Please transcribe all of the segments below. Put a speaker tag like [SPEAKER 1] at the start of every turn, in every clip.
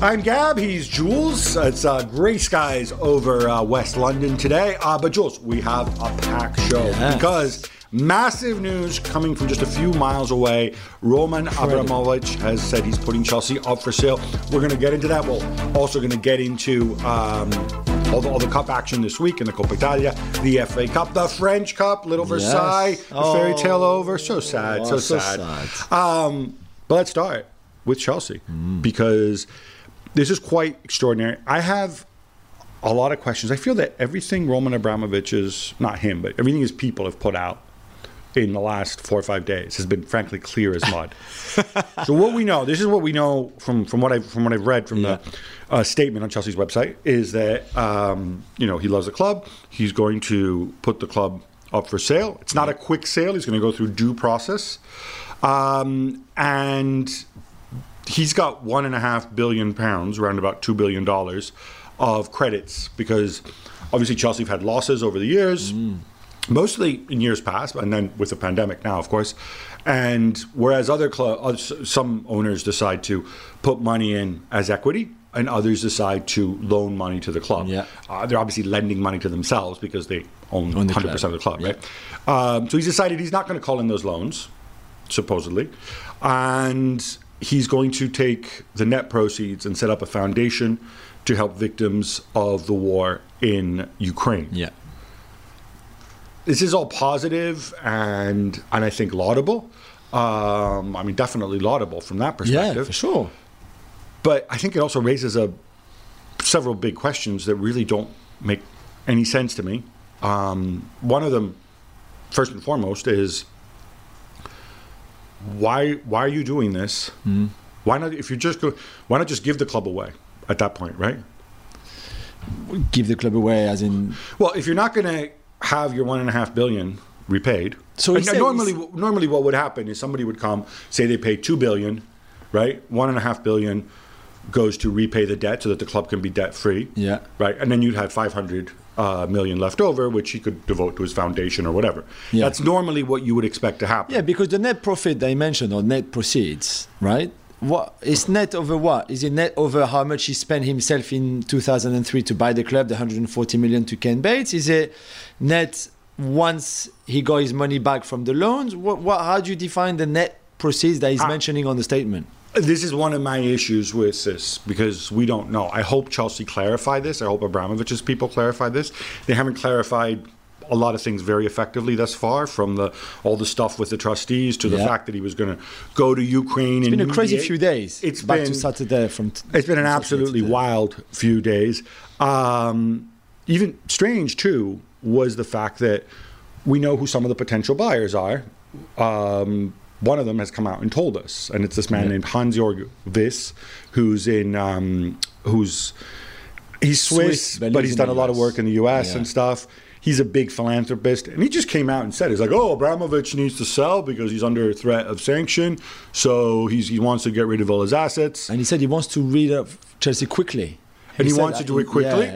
[SPEAKER 1] I'm Gab, he's Jules. It's grey skies over West London today. But Jules, we have a packed show because massive news coming from just a few miles away. Roman Abramovich has said he's putting Chelsea up for sale. We're going to get into that. We're also going to get into all the cup action this week in the Coppa Italia, the FA Cup, the French Cup, Little Versailles, the fairy tale over. So sad, so sad. But let's start with Chelsea because this is quite extraordinary. I have a lot of questions. I feel that everything Roman Abramovich is, not him, but everything his people have put out in the last 4 or 5 days has been frankly clear as mud. So what we know, this is what we know from what I've read from the statement on Chelsea's website, is that he loves the club. He's going to put the club up for sale. It's not a quick sale. He's going to go through due process, and he's got £1.5 billion, around about $2 billion of credits, because obviously Chelsea have had losses over the years, mostly in years past, and then with the pandemic now, of course. And whereas some owners decide to put money in as equity, and others decide to loan money to the club. Yeah. They're obviously lending money to themselves because they own 100% of the club, right? So he's decided he's not going to call in those loans, supposedly, and he's going to take the net proceeds and set up a foundation to help victims of the war in Ukraine. Yeah. This is all positive and I think laudable. Definitely laudable from that perspective.
[SPEAKER 2] Yeah, for sure.
[SPEAKER 1] But I think it also raises several big questions that really don't make any sense to me. One of them, first and foremost, is why are you doing this? Why not? Why not just give the club away at that point, right?
[SPEAKER 2] Give the club away, as in.
[SPEAKER 1] Well, if you're not going to have your $1.5 billion repaid, so normally what would happen is somebody would come, say they paid $2 billion, right? $1.5 billion goes to repay the debt so that the club can be debt free, right? And then you'd have $500 million left over, which he could devote to his foundation or whatever. Yeah. That's normally what you would expect to happen.
[SPEAKER 2] Yeah, because the net profit they mentioned, or net proceeds, right? What is net over what? Is it net over how much he spent himself in 2003 to buy the club, the 140 million to Ken Bates? Is it net once he got his money back from the loans? How do you define the net proceeds that he's mentioning on the statement?
[SPEAKER 1] This is one of my issues with this, because we don't know. I hope Chelsea clarify this. I hope Abramovich's people clarify this. They haven't clarified a lot of things very effectively thus far, from all the stuff with the trustees to the fact that he was going to go to Ukraine.
[SPEAKER 2] It's been a crazy few days. It's been
[SPEAKER 1] an absolutely wild few days. Even strange, too, was the fact that we know who some of the potential buyers are. One of them has come out and told us, and it's this man named Hans-Jörg Wyss, he's Swiss, but he's done a lot of work in the US and stuff. He's a big philanthropist, and he just came out and said, he's like, Abramovich needs to sell because he's under threat of sanction, so he wants to get rid of all his assets.
[SPEAKER 2] And he said he wants to rid of Chelsea quickly.
[SPEAKER 1] And he wants to do it quickly.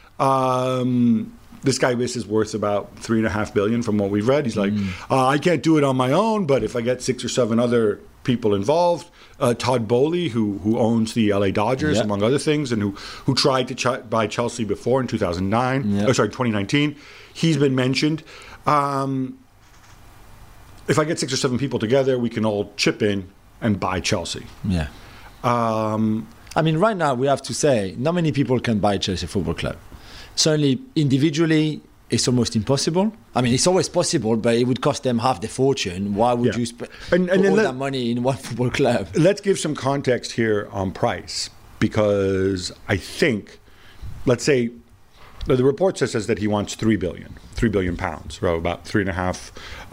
[SPEAKER 1] This guy Wyss is worth about $3.5 billion from what we've read. He's like, I can't do it on my own, but if I get 6 or 7 other people involved, Todd Bowley, who owns the LA Dodgers, among other things, and who tried to buy Chelsea before in 2019, he's been mentioned. If I get 6 or 7 people together, we can all chip in and buy Chelsea.
[SPEAKER 2] Yeah. Right now we have to say, not many people can buy Chelsea Football Club. Certainly, individually, it's almost impossible. It's always possible, but it would cost them half the fortune. Why would you spend all that money in one football club?
[SPEAKER 1] Let's give some context here on price, because I think, let's say, the report says that he wants £3 billion pounds, or about 3.5,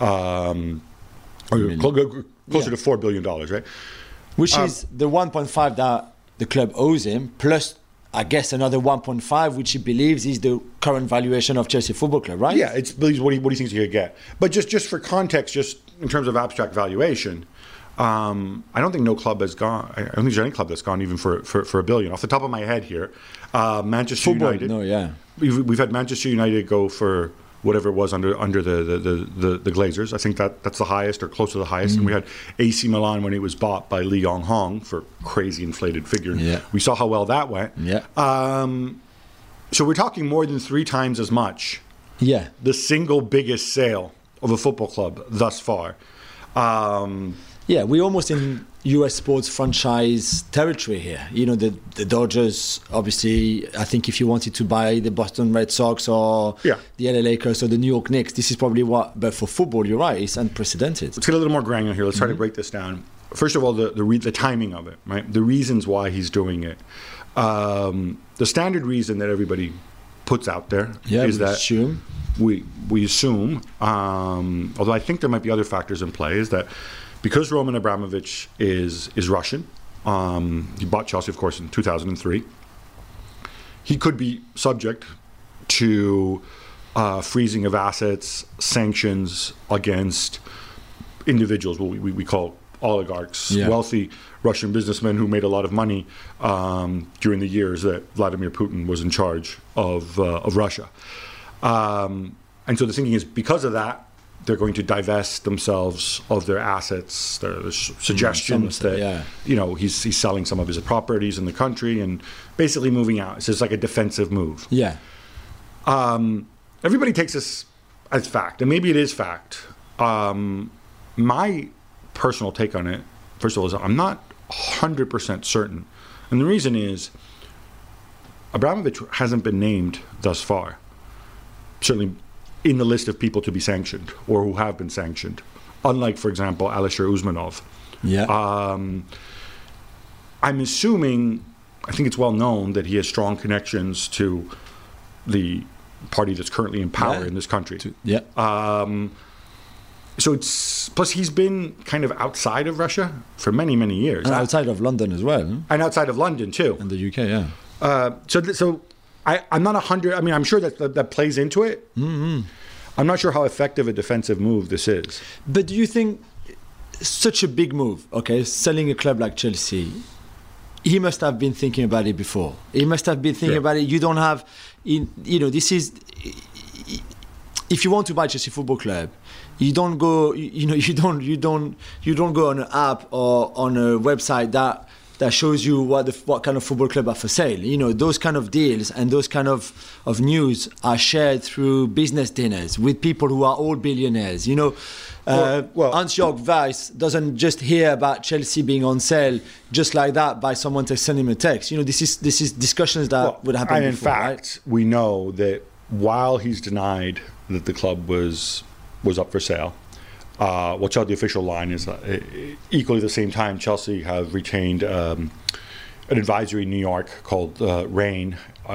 [SPEAKER 1] closer to $4 billion, right?
[SPEAKER 2] Which is the 1.5 that the club owes him, plus I guess another 1.5, which he believes is the current valuation of Chelsea Football Club, right?
[SPEAKER 1] Yeah, it's believes what he thinks he could get. But just for context, just in terms of abstract valuation, I don't think no club has gone. I don't think there's any club that's gone even for $1 billion. Off the top of my head here, Manchester United.
[SPEAKER 2] No, yeah.
[SPEAKER 1] We've had Manchester United go for whatever it was under the Glazers. I think that's the highest or close to the highest. And we had AC Milan when it was bought by Lee Yong-hong for crazy inflated figure.
[SPEAKER 2] Yeah.
[SPEAKER 1] We saw how well that went.
[SPEAKER 2] Yeah.
[SPEAKER 1] So we're talking more than 3 times as much.
[SPEAKER 2] Yeah.
[SPEAKER 1] The single biggest sale of a football club thus far.
[SPEAKER 2] Yeah, we're almost in US sports franchise territory here. You know, the Dodgers, obviously, I think if you wanted to buy the Boston Red Sox or the LA Lakers or the New York Knicks, this is probably what, but for football, you're right, it's unprecedented.
[SPEAKER 1] Let's get a little more granular here. Let's try to break this down. First of all, the timing of it, right? The reasons why he's doing it. The standard reason that everybody puts out there is that we assume, although I think there might be other factors in play, is that because Roman Abramovich is Russian, he bought Chelsea, of course, in 2003, he could be subject to freezing of assets, sanctions against individuals, what we call oligarchs, wealthy Russian businessmen who made a lot of money during the years that Vladimir Putin was in charge of Russia. And so the thinking is, because of that, they're going to divest themselves of their assets. There's suggestions that he's selling some of his properties in the country and basically moving out. It's just like a defensive move.
[SPEAKER 2] Yeah.
[SPEAKER 1] Everybody takes this as fact, and maybe it is fact. My personal take on it, first of all, is I'm not 100% certain. And the reason is Abramovich hasn't been named thus far, certainly in the list of people to be sanctioned or who have been sanctioned, unlike, for example, Alisher Usmanov.
[SPEAKER 2] Yeah.
[SPEAKER 1] I'm assuming, I think it's well known that he has strong connections to the party that's currently in power in this country. So plus he's been kind of outside of Russia for many, many years.
[SPEAKER 2] And outside of London as well.
[SPEAKER 1] And outside of London, too.
[SPEAKER 2] And the UK,
[SPEAKER 1] So I'm not 100. I mean, I'm sure that plays into it. Mm-hmm. I'm not sure how effective a defensive move this is.
[SPEAKER 2] But do you think such a big move, selling a club like Chelsea, he must have been thinking about it before. He must have been thinking about it. You don't have, this is, if you want to buy Chelsea Football Club, you don't go, you don't go on an app or on a website that shows you what kind of football club are for sale. Those kind of deals and those kind of news are shared through business dinners with people who are all billionaires. Hans-Jörg Weiss doesn't just hear about Chelsea being on sale just like that by someone to send him a text. This is discussions that would happen.
[SPEAKER 1] And in
[SPEAKER 2] before,
[SPEAKER 1] fact, we know that while he's denied that the club was up for sale, the official line is equally at the same time, Chelsea have retained an advisory in New York called RAIN,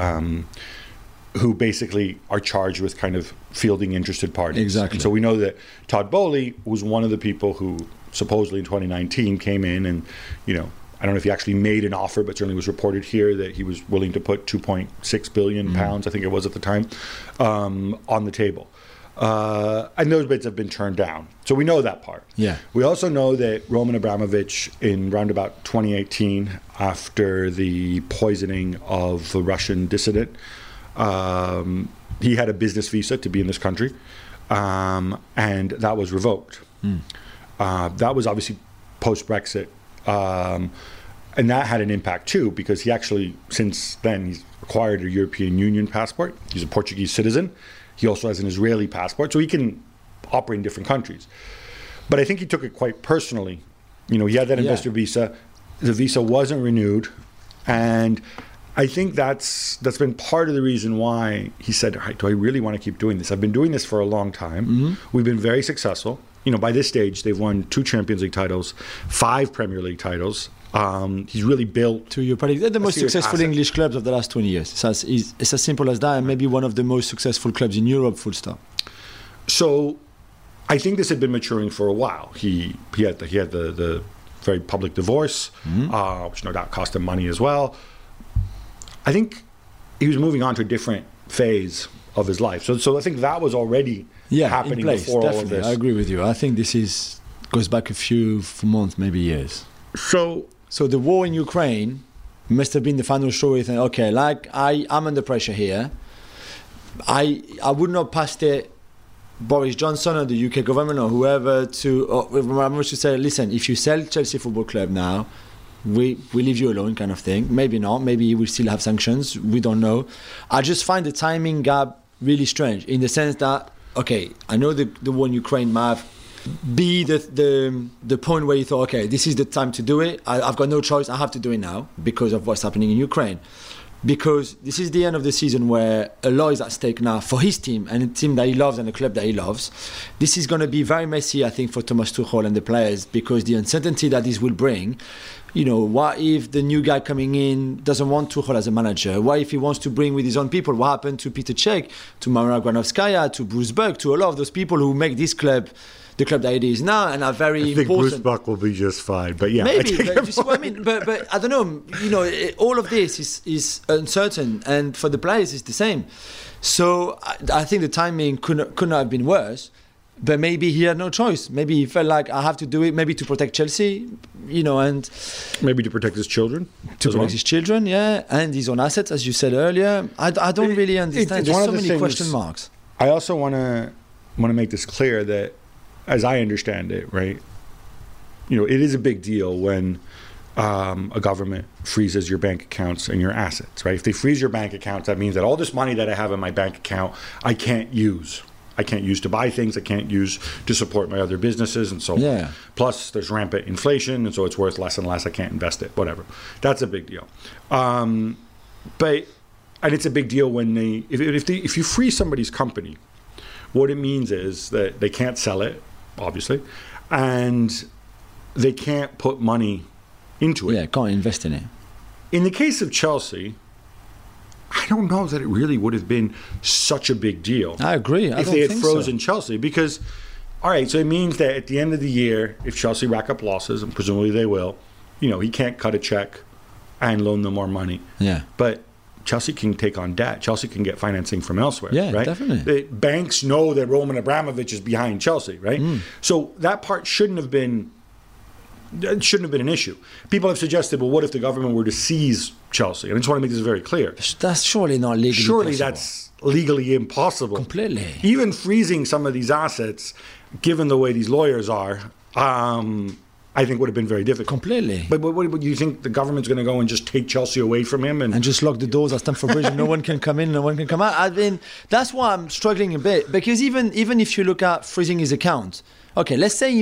[SPEAKER 1] who basically are charged with kind of fielding interested parties.
[SPEAKER 2] Exactly.
[SPEAKER 1] And so we know that Todd Boehly was one of the people who supposedly in 2019 came in and, I don't know if he actually made an offer, but certainly was reported here that he was willing to put 2.6 billion pounds, I think it was at the time, on the table. And those bids have been turned down. So we know that part.
[SPEAKER 2] Yeah.
[SPEAKER 1] We also know that Roman Abramovich in round about 2018, after the poisoning of the Russian dissident, he had a business visa to be in this country, and that was revoked. That was obviously post-Brexit. And that had an impact too, because he actually, since then, he's acquired a European Union passport. He's a Portuguese citizen. He also has an Israeli passport, so he can operate in different countries. But I think he took it quite personally. He had that investor visa. The visa wasn't renewed. And I think that's been part of the reason why he said, do I really want to keep doing this? I've been doing this for a long time. Mm-hmm. We've been very successful. By this stage, they've won 2 Champions League titles, 5 Premier League titles. He's really built.
[SPEAKER 2] They're the most successful English clubs of the last 20 years. It's as simple as that, and maybe one of the most successful clubs in Europe, full stop.
[SPEAKER 1] So I think this had been maturing for a while. He had the very public divorce, which no doubt cost him money as well. I think he was moving on to a different phase of his life. So I think that was already happening
[SPEAKER 2] in place,
[SPEAKER 1] before
[SPEAKER 2] definitely.
[SPEAKER 1] all of this.
[SPEAKER 2] I agree with you. I think this goes back a few months, maybe years.
[SPEAKER 1] So
[SPEAKER 2] the war in Ukraine must have been the final straw. I'm under pressure here. I would not pass it Boris Johnson or the UK government or whoever to say, listen, if you sell Chelsea Football Club now, we leave you alone, kind of thing. Maybe not. Maybe we'll still have sanctions. We don't know. I just find the timing gap really strange in the sense that, okay, I know the war in Ukraine might be the point where you thought, okay, this is the time to do it. I've got no choice. I have to do it now because of what's happening in Ukraine. Because this is the end of the season where a lot is at stake now for his team and a team that he loves and a club that he loves. This is going to be very messy, I think, for Thomas Tuchel and the players because the uncertainty that this will bring. You know, what if the new guy coming in doesn't want Tuchel as a manager? What if he wants to bring with his own people? What happened to Peter Cech, to Marina Granovskaya, to Bruce Buck, to a lot of those people who make this club the club that it is now and are very important. I think
[SPEAKER 1] Bruce Buck will be just fine, but yeah.
[SPEAKER 2] Maybe, but you see what I mean? But I don't know, you know, all of this is uncertain and for the players it's the same. So I think the timing couldn't have been worse, but maybe he had no choice. Maybe he felt like I have to do it, maybe to protect Chelsea, you know, and...
[SPEAKER 1] Maybe to protect his children.
[SPEAKER 2] To protect his children, yeah, and his own assets, as you said earlier. I don't really understand. There's so many question marks.
[SPEAKER 1] I also want to make this clear that as I understand it, right, you know, it is a big deal when a government freezes your bank accounts and your assets, right? If they freeze your bank accounts, that means that all this money that I have in my bank account, I can't use. I can't use to buy things. I can't use to support my other businesses and so on. Plus, there's rampant inflation, and so it's worth less and less. I can't invest it, whatever. That's a big deal. And it's a big deal when if you freeze somebody's company, what it means is that they can't sell it, obviously, and they can't put money into it.
[SPEAKER 2] Yeah, can't invest in it.
[SPEAKER 1] In the case of Chelsea, I don't know that it really would have been such a big deal.
[SPEAKER 2] I agree.
[SPEAKER 1] If they had frozen Chelsea, because, all right, so it means that at the end of the year, if Chelsea rack up losses, and presumably they will, you know, he can't cut a check and loan them more money.
[SPEAKER 2] Yeah.
[SPEAKER 1] But Chelsea can take on debt. Chelsea can get financing from elsewhere,
[SPEAKER 2] yeah,
[SPEAKER 1] right?
[SPEAKER 2] Definitely.
[SPEAKER 1] The banks know that Roman Abramovich is behind Chelsea, right? So that part shouldn't have been an issue. People have suggested, well, what if the government were to seize Chelsea? And I just want to make this very clear.
[SPEAKER 2] That's surely not legally
[SPEAKER 1] Surely
[SPEAKER 2] possible.
[SPEAKER 1] That's legally impossible.
[SPEAKER 2] Completely.
[SPEAKER 1] Even freezing some of these assets, given the way these lawyers are, I think would have been very difficult.
[SPEAKER 2] Completely.
[SPEAKER 1] But what do you think the government's going to go and just take Chelsea away from him? And
[SPEAKER 2] just lock the doors at Stamford Bridge and no one can come in, no one can come out? I mean, that's why I'm struggling a bit. Because even if you look at freezing his account, okay, let's say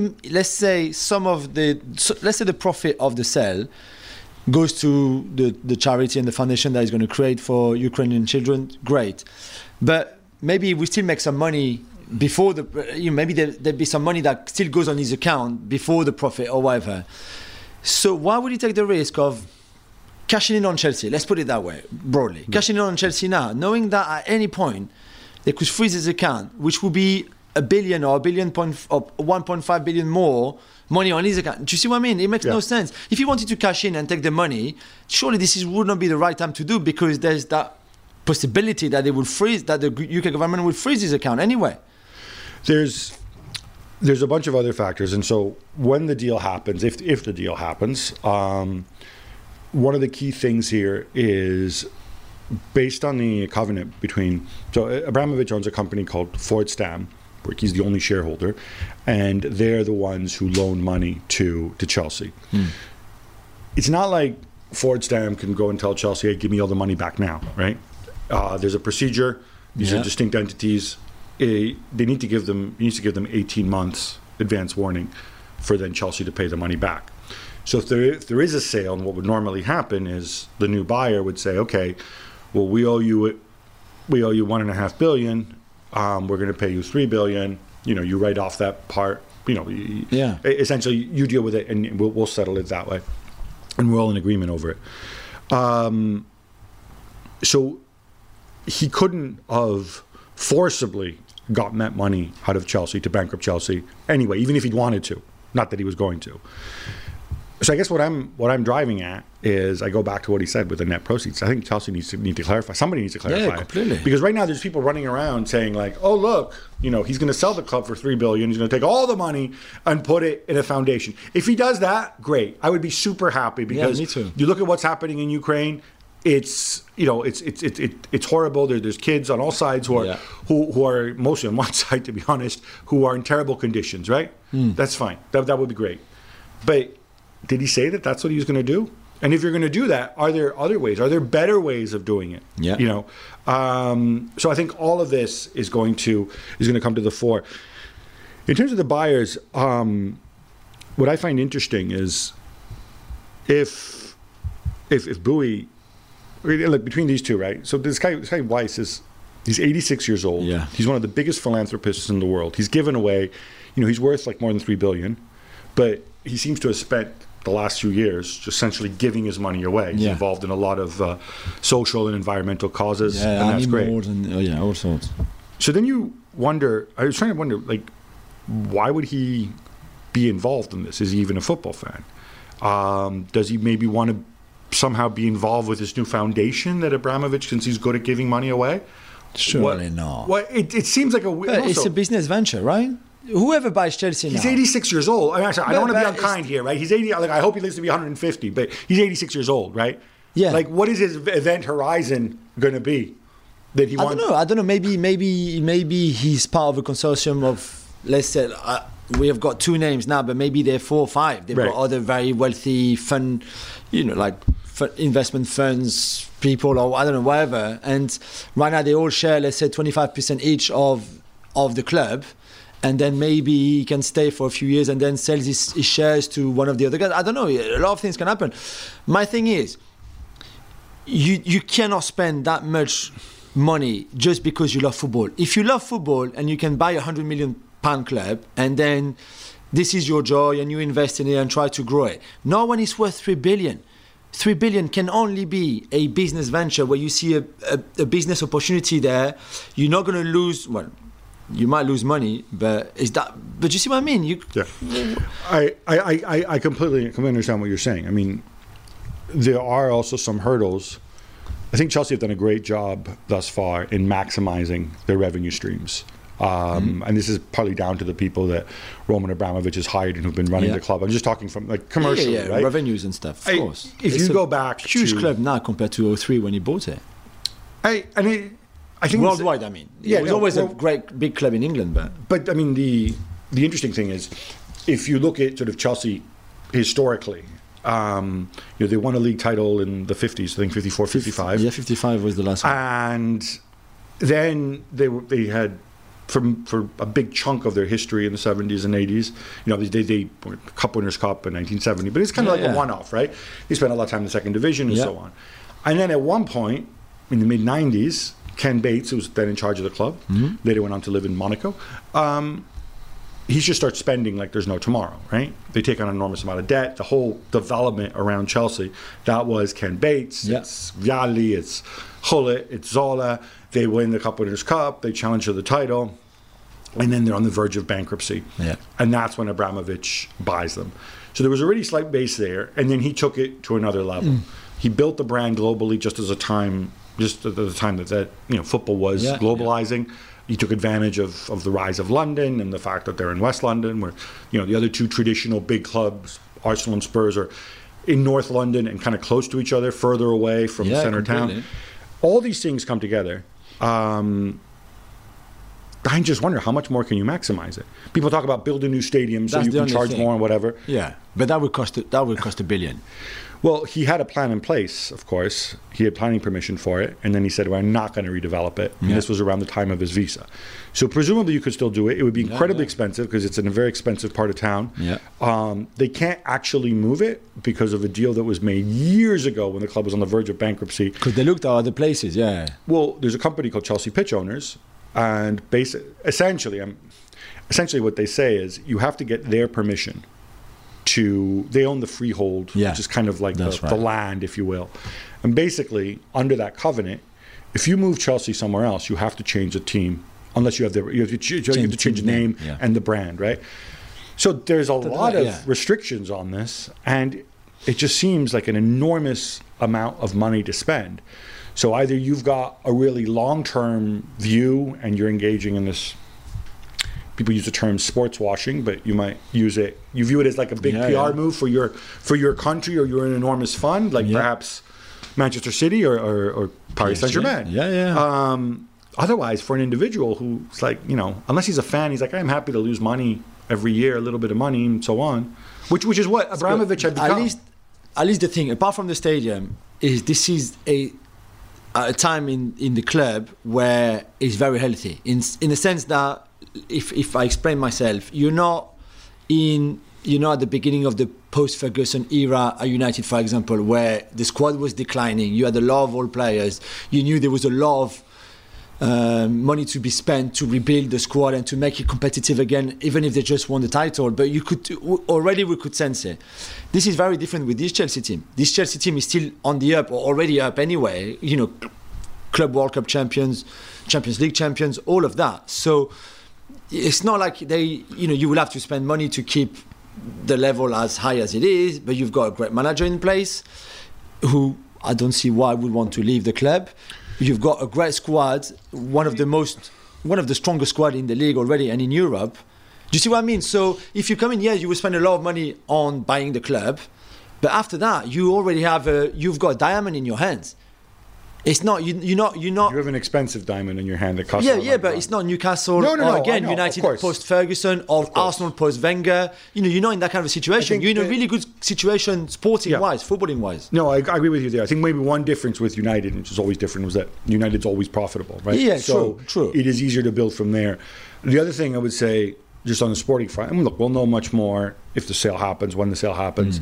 [SPEAKER 2] the profit of the sale goes to the charity and the foundation that he's going to create for Ukrainian children, great. But maybe we still make some money before maybe there'd be some money that still goes on his account before the profit or whatever. So why would he take the risk of cashing in on Chelsea? Let's put it that way, broadly. Cashing in on Chelsea now, knowing that at any point they could freeze his account, which would be $1 billion or 1.5 billion more money on his account. Do you see what I mean? It makes no sense. If he wanted to cash in and take the money, surely would not be the right time to do, because there's that possibility that they will freeze, that the UK government will freeze his account anyway.
[SPEAKER 1] There's a bunch of other factors, and so when the deal happens, if the deal happens, one of the key things here is based on the covenant between. So Abramovich owns a company called Fordstam, where he's the only shareholder, and they're the ones who loan money to Chelsea. It's not like Fordstam can go and tell Chelsea, "Hey, give me all the money back now," right? There's a procedure. These are distinct entities. You need to give them 18 months advance warning for then Chelsea to pay the money back. So if there is a sale, and what would normally happen is the new buyer would say, okay, well, we owe you $1.5 billion. We're going to pay you $3 billion. You know, you write off that part. You know, essentially you deal with it, and we'll settle it that way, and we're all in agreement over it. So he couldn't have forcibly gotten that money out of Chelsea to bankrupt Chelsea anyway, even if he'd wanted to. Not that he was going to. So I guess what I'm driving at is, I go back to what he said with the net proceeds. I think Chelsea needs to clarify. Somebody needs to clarify.
[SPEAKER 2] Yeah, completely.
[SPEAKER 1] Because right now there's people running around saying like, oh look, you know, he's going to sell the club for $3 billion. He's going to take all the money and put it in a foundation. If he does that, great. I would be super happy, because
[SPEAKER 2] me too.
[SPEAKER 1] You look at what's happening in Ukraine. it's it's horrible. There's kids on all sides who are mostly on one side, to be honest, who are in terrible conditions. Right? That's fine. That would be great. But did he say that that's what he was going to do? And if you're going to do that, are there other ways? Are there better ways of doing it?
[SPEAKER 2] Yeah.
[SPEAKER 1] So I think all of this is going to come to the fore. In terms of the buyers, what I find interesting is if Bowie, look, between these two, right? So this guy Weiss he's 86 years old.
[SPEAKER 2] Yeah.
[SPEAKER 1] He's one of the biggest philanthropists in the world. He's given away, he's worth like more than $3 billion, but he seems to have spent the last few years just essentially giving his money away. He's involved in a lot of social and environmental causes, and that's great.
[SPEAKER 2] And, all sorts.
[SPEAKER 1] So then I was trying to wonder, like, why would he be involved in this? Is he even a football fan? Does he maybe want to somehow be involved with this new foundation that Abramovich, since he's good at giving money away?
[SPEAKER 2] Surely not.
[SPEAKER 1] Well, it seems like
[SPEAKER 2] it's a business venture, right? Whoever buys Chelsea now.
[SPEAKER 1] He's 86 years old. I mean, actually, I don't want to be unkind here, right? He's 80. Like, I hope he lives to be 150, but he's 86 years old, right?
[SPEAKER 2] Yeah.
[SPEAKER 1] Like, what is his event horizon going to be? That he wants?
[SPEAKER 2] I don't know. Maybe he's part of a consortium of, let's say, we have got 2 names now, but maybe they're 4 or 5. They've got other very wealthy fund, like investment funds, people, or I don't know, whatever. And right now they all share, let's say, 25% each of the club. And then maybe he can stay for a few years and then sells his shares to one of the other guys. I don't know. A lot of things can happen. My thing is, you cannot spend that much money just because you love football. If you love football and you can buy a £100 million club and then this is your joy and you invest in it and try to grow it. Not when it's worth $3 billion. $3 billion can only be a business venture where you see a business opportunity there. You're not going to lose... Well, you might lose money, but you see what I mean?
[SPEAKER 1] I completely understand what you're saying. I mean, there are also some hurdles. I think Chelsea have done a great job thus far in maximizing their revenue streams. And this is partly down to the people that Roman Abramovich has hired and who've been running the club. I'm just talking from like commercially, right?
[SPEAKER 2] Revenues and stuff, of course.
[SPEAKER 1] If you go back,
[SPEAKER 2] huge club now compared to 2003 when he bought it.
[SPEAKER 1] I think
[SPEAKER 2] worldwide, it was always a great big club in England,
[SPEAKER 1] but I mean the interesting thing is, if you look at sort of Chelsea historically, they won a league title in the 50s, I think 54, 55.
[SPEAKER 2] Yeah, 55 was the last one.
[SPEAKER 1] And then they had for a big chunk of their history in the 70s and 80s, they won Cup Winners' Cup in 1970, but it's kind of like a one-off, right? They spent a lot of time in the second division and so on. And then at one point in the mid 90s. Ken Bates, who was then in charge of the club, later went on to live in Monaco. He just starts spending like there's no tomorrow, right? They take on an enormous amount of debt. The whole development around Chelsea, that was Ken Bates, it's Vialli, it's Gullit, it's Zola. They win the Cup Winners' Cup, they challenge for the title, and then they're on the verge of bankruptcy. Yeah. And that's when Abramovich buys them. So there was already a slight base there, and then he took it to another level. He built the brand globally just at the time that football was globalizing. He took advantage of the rise of London and the fact that they're in West London, where the other 2 traditional big clubs, Arsenal and Spurs, are in North London and kind of close to each other, further away from the center town. All these things come together. I just wonder, how much more can you maximize it? People talk about building new stadiums so you can charge more and whatever.
[SPEAKER 2] Yeah, but that would cost $1 billion.
[SPEAKER 1] Well, he had a plan in place, of course. He had planning permission for it, and then he said, "We're not going to redevelop it." And this was around the time of his visa. So presumably you could still do it. It would be incredibly expensive because it's in a very expensive part of town. They can't actually move it because of a deal that was made years ago when the club was on the verge of bankruptcy.
[SPEAKER 2] Because they looked at other places,
[SPEAKER 1] Well, there's a company called Chelsea Pitch Owners, and essentially what they say is you have to get their permission. They own the freehold, which is kind of like the land, if you will. And basically, under that covenant, if you move Chelsea somewhere else, you have to change the team, unless you have to change the name and the brand, right? So there's a lot of restrictions on this, and it just seems like an enormous amount of money to spend. So either you've got a really long-term view and you're engaging in this. People use the term sports washing, but you might use it. You view it as like a big PR move for your country, or you're an enormous fund, like perhaps Manchester City or Paris Saint-Germain.
[SPEAKER 2] Yeah.
[SPEAKER 1] Otherwise, for an individual who's like, unless he's a fan, he's like, I'm happy to lose money every year, a little bit of money, and so on. Which is what Abramovich had become.
[SPEAKER 2] At least the thing, apart from the stadium, is this is a time in the club where it's very healthy. In the sense that, if I explain myself, you're not at the beginning of the post-Ferguson era at United, for example, where the squad was declining. You had a lot of old players. You knew there was a lot of money to be spent to rebuild the squad and to make it competitive again, even if they just won the title. But we could sense it. This is very different with this Chelsea team. This Chelsea team is still on the up, or already up anyway. Club World Cup champions, Champions League champions, all of that. So it's not like you will have to spend money to keep the level as high as it is, but you've got a great manager in place who I don't see why would want to leave the club. You've got a great squad, one of the strongest squad in the league already and in Europe. Do you see what I mean? So if you come in, you will spend a lot of money on buying the club, but after that, you've got a diamond in your hands. It's not you're not. You
[SPEAKER 1] have an expensive diamond in your hand that costs.
[SPEAKER 2] But it's not Newcastle.
[SPEAKER 1] No,
[SPEAKER 2] again, United post Ferguson or Arsenal post Wenger. You're not in that kind of a situation. You're in a really good situation, sporting wise, footballing wise.
[SPEAKER 1] No, I agree with you there. I think maybe one difference with United, which is always different, was that United's always profitable, right?
[SPEAKER 2] Yeah,
[SPEAKER 1] so
[SPEAKER 2] true.
[SPEAKER 1] It is easier to build from there. The other thing I would say, just on the sporting front, look, we'll know much more if the sale happens, when the sale happens.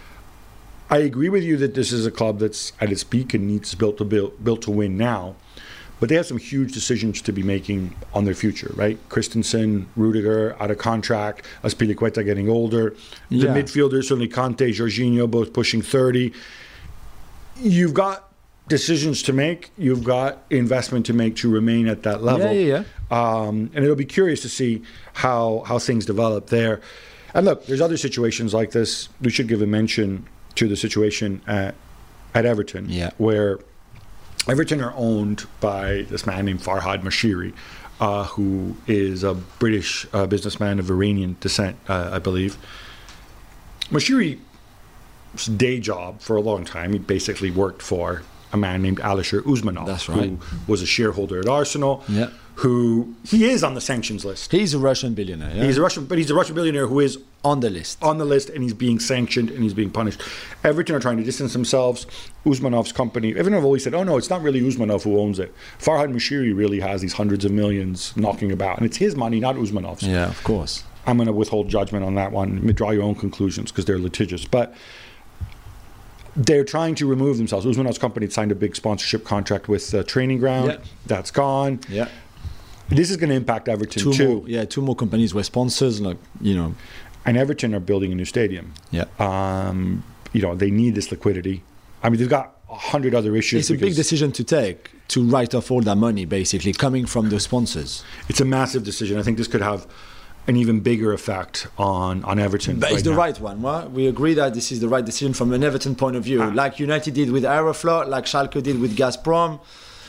[SPEAKER 1] I agree with you that this is a club that's at its peak and needs built to win now, but they have some huge decisions to be making on their future, right? Christensen, Rudiger out of contract, Azpilicueta getting older. The midfielders, certainly Conte, Jorginho, both pushing 30. You've got decisions to make. You've got investment to make to remain at that level. And it'll be curious to see how things develop there. And look, there's other situations like this. We should give a mention to the situation at Everton, where Everton are owned by this man named Farhad Moshiri, who is a British businessman of Iranian descent, I believe. Moshiri's day job for a long time, he basically worked for a man named Alisher Usmanov, who was a shareholder at Arsenal, who he is on the sanctions list.
[SPEAKER 2] He's a Russian billionaire. Yeah?
[SPEAKER 1] He's a Russian billionaire who is
[SPEAKER 2] on the list.
[SPEAKER 1] And he's being sanctioned and he's being punished. Everton are trying to distance themselves. Usmanov's company, Everton have always said, oh no, it's not really Usmanov who owns it. Farhad Moshiri really has these hundreds of millions knocking about, and it's his money, not Usmanov's.
[SPEAKER 2] Yeah, of course.
[SPEAKER 1] I'm going to withhold judgment on that one. Draw your own conclusions because they're litigious. But they're trying to remove themselves. Usmanov's company signed a big sponsorship contract with Training Ground. That's gone. This is going to impact Everton too.
[SPEAKER 2] Two more companies were sponsors,
[SPEAKER 1] And Everton are building a new stadium. They need this liquidity. They've got 100 other issues.
[SPEAKER 2] It's a big decision to take, to write off all that money, basically, coming from the sponsors.
[SPEAKER 1] It's a massive decision. I think this could have an even bigger effect on Everton.
[SPEAKER 2] But it's the right one, right? We agree that this is the right decision from an Everton point of view. Like United did with Aeroflot, like Schalke did with Gazprom.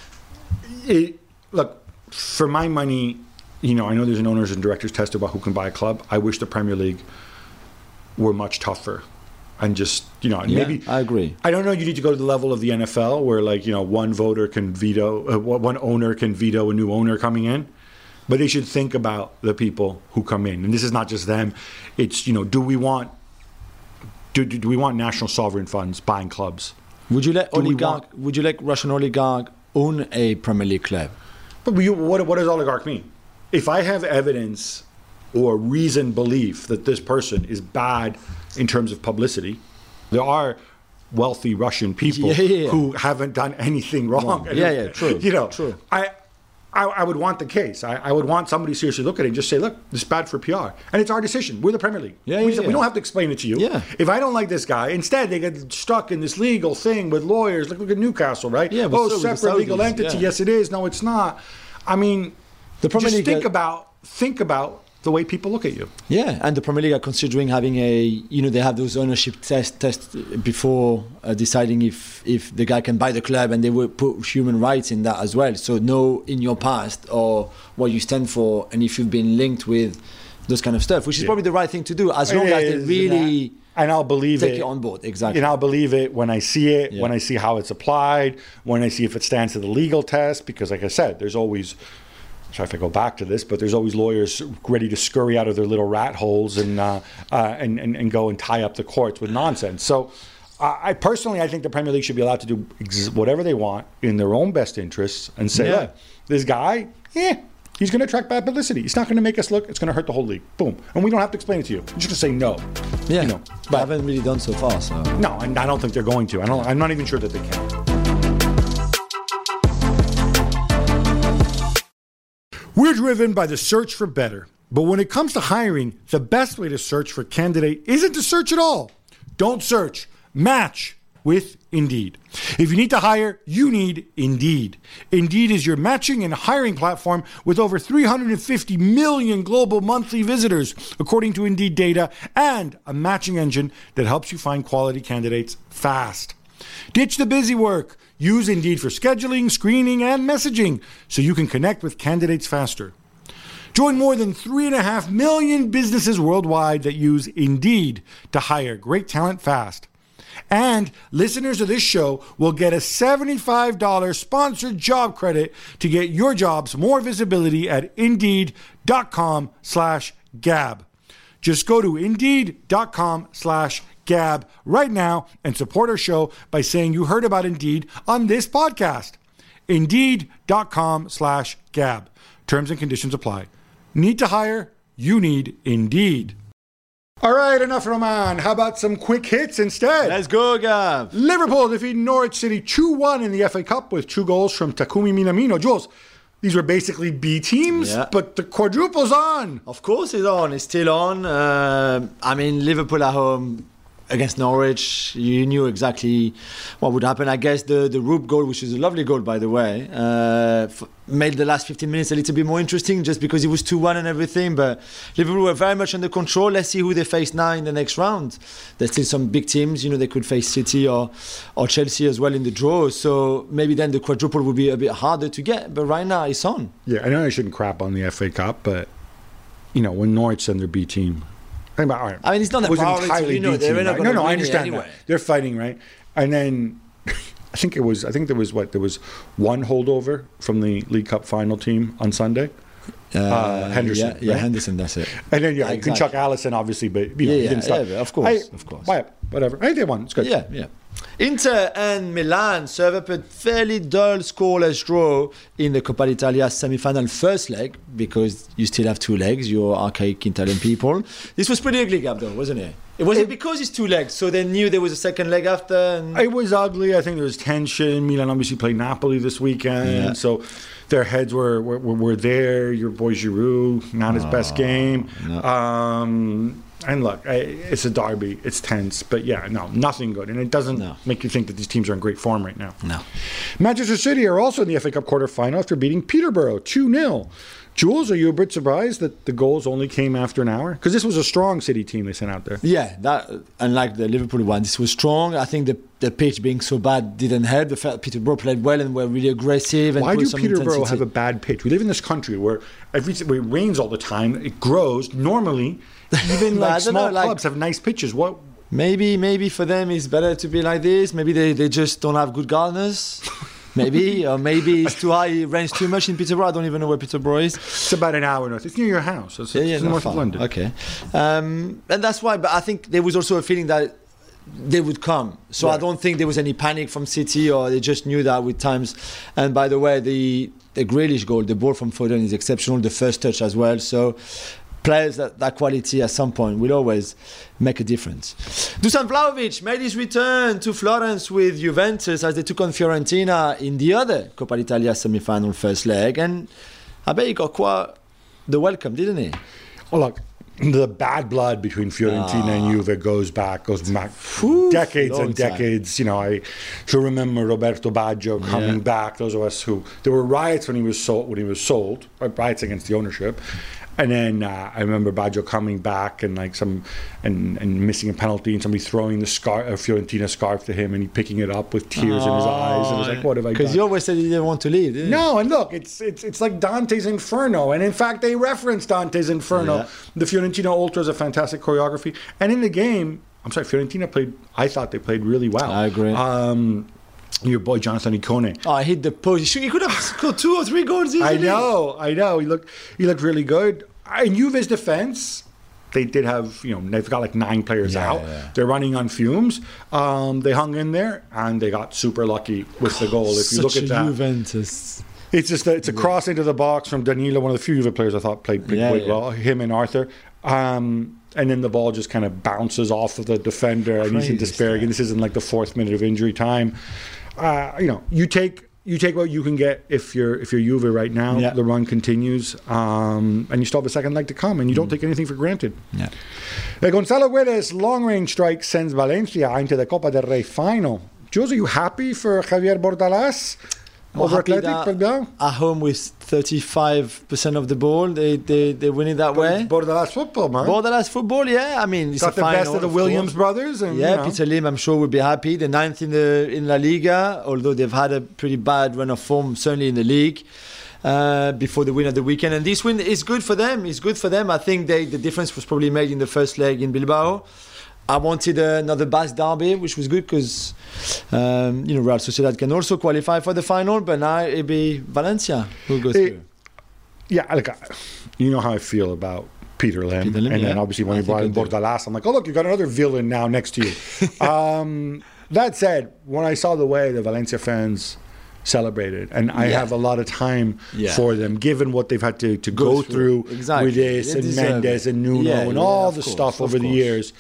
[SPEAKER 1] Look, for my money, I know there's an owners and directors test about who can buy a club. I wish the Premier League were much tougher. And just, maybe...
[SPEAKER 2] I agree.
[SPEAKER 1] I don't know, you need to go to the level of the NFL where, one voter can veto, one owner can veto a new owner coming in. But they should think about the people who come in. And this is not just them. It's, do we want national sovereign funds buying clubs?
[SPEAKER 2] Would you let Russian oligarch own a Premier League club?
[SPEAKER 1] But what does oligarch mean? If I have evidence or reasoned belief that this person is bad in terms of publicity, there are wealthy Russian people who haven't done anything wrong.
[SPEAKER 2] True. True.
[SPEAKER 1] I would want the case. I would want somebody to seriously look at it and just say, look, this is bad for PR. And it's our decision. We're the Premier League. We don't have to explain it to you. If I don't like this guy, instead they get stuck in this legal thing with lawyers. Look at Newcastle, right? Separate legal entity. Yes, it is. No, it's not. The Premier League, think about the way people look at you.
[SPEAKER 2] And the Premier League are considering having they have those ownership tests before deciding if the guy can buy the club, and they will put human rights in that as well. So know in your past or what you stand for, and if you've been linked with those kind of stuff, which is probably the right thing to do, as long as they really
[SPEAKER 1] and I'll believe
[SPEAKER 2] Take it on board, exactly.
[SPEAKER 1] And I'll believe it when I see it,
[SPEAKER 2] Yeah.
[SPEAKER 1] when I see how it's applied, when I see if it stands to the legal test. Because, like I said, there's always. Sorry if I go back to this, but there's always lawyers ready to scurry out of their little rat holes and go and tie up the courts with nonsense. So, I personally, I think the Premier League should be allowed to do whatever they want in their own best interests and say, look, this guy, he's going to attract bad publicity. He's not going to make us look. It's going to hurt the whole league. Boom. And we don't have to explain it to you. You're just going to say no.
[SPEAKER 2] Yeah,
[SPEAKER 1] you know,
[SPEAKER 2] but I haven't really done so far. So
[SPEAKER 1] no, and I don't think they're going to. I'm not even sure that they can. We're driven by the search for better. But when it comes to hiring, the best way to search for a candidate isn't to search at all. Don't search. Match with Indeed. If you need to hire, you need Indeed. Indeed is your matching and hiring platform with over 350 million global monthly visitors, according to Indeed data, and a matching engine that helps you find quality candidates fast. Ditch the busy work. Use Indeed for scheduling, screening, and messaging so you can connect with candidates faster. Join more than 3.5 million businesses worldwide that use Indeed to hire great talent fast. And listeners of this show will get a $75 sponsored job credit to get your jobs more visibility at Indeed.com/Gab. Just go to Indeed.com/Gab right now and support our show by saying you heard about Indeed on this podcast. Indeed.com/Gab. Terms and conditions apply. Need to hire? You need Indeed. All right, enough, Roman. How about some quick hits instead?
[SPEAKER 2] let's go, Gav.
[SPEAKER 1] Liverpool defeated Norwich City 2-1 in the FA Cup with 2 goals from Takumi Minamino. Jules, these were basically B teams, but the quadruple's on.
[SPEAKER 2] Of course it's on. It's still on. I mean, Liverpool at home against Norwich, you knew exactly what would happen. I guess the Roop goal, which is a lovely goal, by the way, made the last 15 minutes a little bit more interesting just because it was 2-1 and everything. But Liverpool were very much under control. Let's see who they face now in the next round. There's still some big teams. You know, they could face City or Chelsea as well in the draw. So maybe then the quadruple will be a bit harder to get. But right now, it's on.
[SPEAKER 1] Yeah, I know I shouldn't crap on the FA Cup, but, you know, when Norwich send their B team...
[SPEAKER 2] I mean, it's not a priority. You know, they're not going to
[SPEAKER 1] I
[SPEAKER 2] win
[SPEAKER 1] understand
[SPEAKER 2] anyway.
[SPEAKER 1] that. They're fighting, right? And then I think there was one holdover from the League Cup final team on Sunday. Henderson.
[SPEAKER 2] Yeah,
[SPEAKER 1] right?
[SPEAKER 2] Henderson, that's it.
[SPEAKER 1] And then, you can chuck Allison, obviously, but he didn't stop.
[SPEAKER 2] Yeah, of course.
[SPEAKER 1] Whatever. I think they won. It's good.
[SPEAKER 2] Yeah. Inter and Milan serve up a fairly dull scoreless draw in the Coppa Italia semi-final first leg, because you still have 2 legs, you archaic Italian people. This was pretty ugly, Gab, though, wasn't it? Was it because it's 2 legs, so they knew there was a second leg after? And...
[SPEAKER 1] It was ugly. I think there was tension. Milan obviously played Napoli this weekend, so their heads were there. Your boy Giroud, not his best game.
[SPEAKER 2] No.
[SPEAKER 1] And look, it's a derby. It's tense. But nothing good. And it doesn't make you think that these teams are in great form right now.
[SPEAKER 2] No.
[SPEAKER 1] Manchester City are also in the FA Cup quarter-final after beating Peterborough 2-0. Jules, are you a bit surprised that the goals only came after an hour? Because this was a strong City team they sent out there.
[SPEAKER 2] Yeah, that unlike the Liverpool one, this was strong. I think the pitch being so bad didn't help. The fact that Peterborough played well and were really aggressive. And
[SPEAKER 1] why do Peterborough
[SPEAKER 2] intensity.
[SPEAKER 1] have a bad pitch? We live in this country where it rains all the time. It grows. Normally, even small clubs have nice pitches. What?
[SPEAKER 2] Maybe for them it's better to be like this. Maybe they just don't have good gardeners. Maybe it's too high. It rains too much in Peterborough. I don't even know where Peterborough is.
[SPEAKER 1] It's about an hour north. It's near your house. It's north of London.
[SPEAKER 2] Okay, and that's why. But I think there was also a feeling that they would come. So I don't think there was any panic from City, or they just knew that with times. And by the way, the Grealish goal, the ball from Foden is exceptional. The first touch as well. So players that quality at some point will always make a difference. Dusan Vlahovic made his return to Florence with Juventus as they took on Fiorentina in the other Coppa Italia semi-final first leg, and I bet he got quite the welcome, didn't he?
[SPEAKER 1] Well, look, the bad blood between Fiorentina and Juve goes back decades and decades. Time. You know, I still remember Roberto Baggio coming back. Those of us who there were riots when he was sold, riots against the ownership. And then I remember Baggio coming back and missing a penalty, and somebody throwing the Fiorentina scarf to him, and he picking it up with tears in his eyes. And I was like, "What have I done?"
[SPEAKER 2] Because you always said you didn't want to leave, didn't you?
[SPEAKER 1] No, and look, it's like Dante's Inferno, and in fact, they referenced Dante's Inferno. Yeah. The Fiorentina Ultra is a fantastic choreography, and in the game, I'm sorry, Fiorentina played. I thought they played really well.
[SPEAKER 2] I agree.
[SPEAKER 1] Your boy Jonathan Ikone.
[SPEAKER 2] Oh, I hit the post. He could have scored 2 or 3 goals easily.
[SPEAKER 1] I know. He looked really good. In Juve's defense, they did have, they've got like 9 players out. Yeah. They're running on fumes. They hung in there and they got super lucky with the goal. If you look at that,
[SPEAKER 2] Juventus.
[SPEAKER 1] It's a cross into the box from Danilo, one of the few Juve players I thought played quite well. Him and Arthur. And then the ball just kind of bounces off of the defender, and he's in despair. Again, this isn't like the 4th minute of injury time. You take what you can get if you're Juve right now. Yeah. The run continues, and you still have a second leg to come, and you don't take anything for granted.
[SPEAKER 2] Yeah.
[SPEAKER 1] Gonzalo Guedes' long-range strike sends Valencia into the Copa del Rey final. Jules, are you happy for Javier Bordalas? Over Athletic Bilbao?
[SPEAKER 2] At home with 35% of the ball, they win it that way.
[SPEAKER 1] Bordalas football, man.
[SPEAKER 2] Bordalas football, yeah. I mean, it's
[SPEAKER 1] got the best of the Williams brothers. And,
[SPEAKER 2] Peter Lim, I'm sure, would be happy. The 9th in La Liga, although they've had a pretty bad run of form, certainly in the league, before the win of the weekend. And this win is good for them. It's good for them. I think the difference was probably made in the first leg in Bilbao. I wanted another Basque derby, which was good because Real Sociedad can also qualify for the final, but now it'll be Valencia who goes through.
[SPEAKER 1] Yeah, look, you know how I feel about Peter Lim, then obviously when he brought in Bordalas, I'm like, oh look, you got another villain now next to you. That said, when I saw the way the Valencia fans celebrated, and I have a lot of time for them, given what they've had to go through with this and Mendes and Nuno and all the stuff over the years.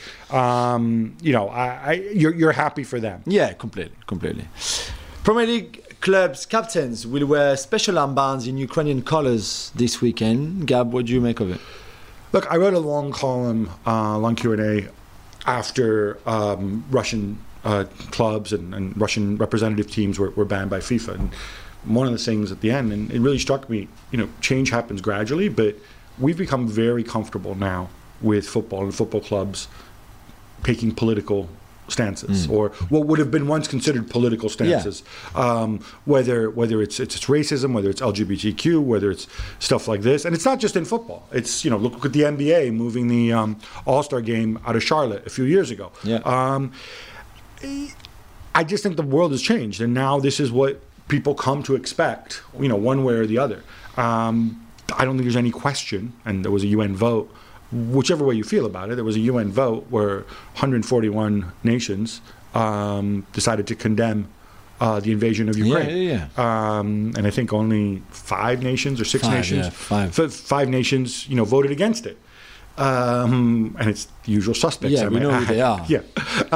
[SPEAKER 1] You're happy for them.
[SPEAKER 2] Yeah, completely. Premier League clubs captains will wear special armbands in Ukrainian colours this weekend. Gab, what do you make of it?
[SPEAKER 1] Look, I wrote a long column, long Q&A after Russian clubs and Russian representative teams were banned by FIFA. And one of the things at the end, and it really struck me, change happens gradually, but we've become very comfortable now with football and football clubs taking political stances, or what would have been once considered political stances, whether it's racism, whether it's LGBTQ, whether it's stuff like this. And it's not just in football. It's, look at the NBA moving the All-Star game out of Charlotte a few years ago. I just think the world has changed, and now this is what people come to expect, one way or the other. I don't think there's any question, and there was a UN vote, whichever way you feel about it, there was a UN vote where 141 nations decided to condemn the invasion of Ukraine. And I think only 5 nations or 6 nations, 5 nations, voted against it. And it's the usual suspects.
[SPEAKER 2] Yeah, we know who they are.
[SPEAKER 1] Yeah.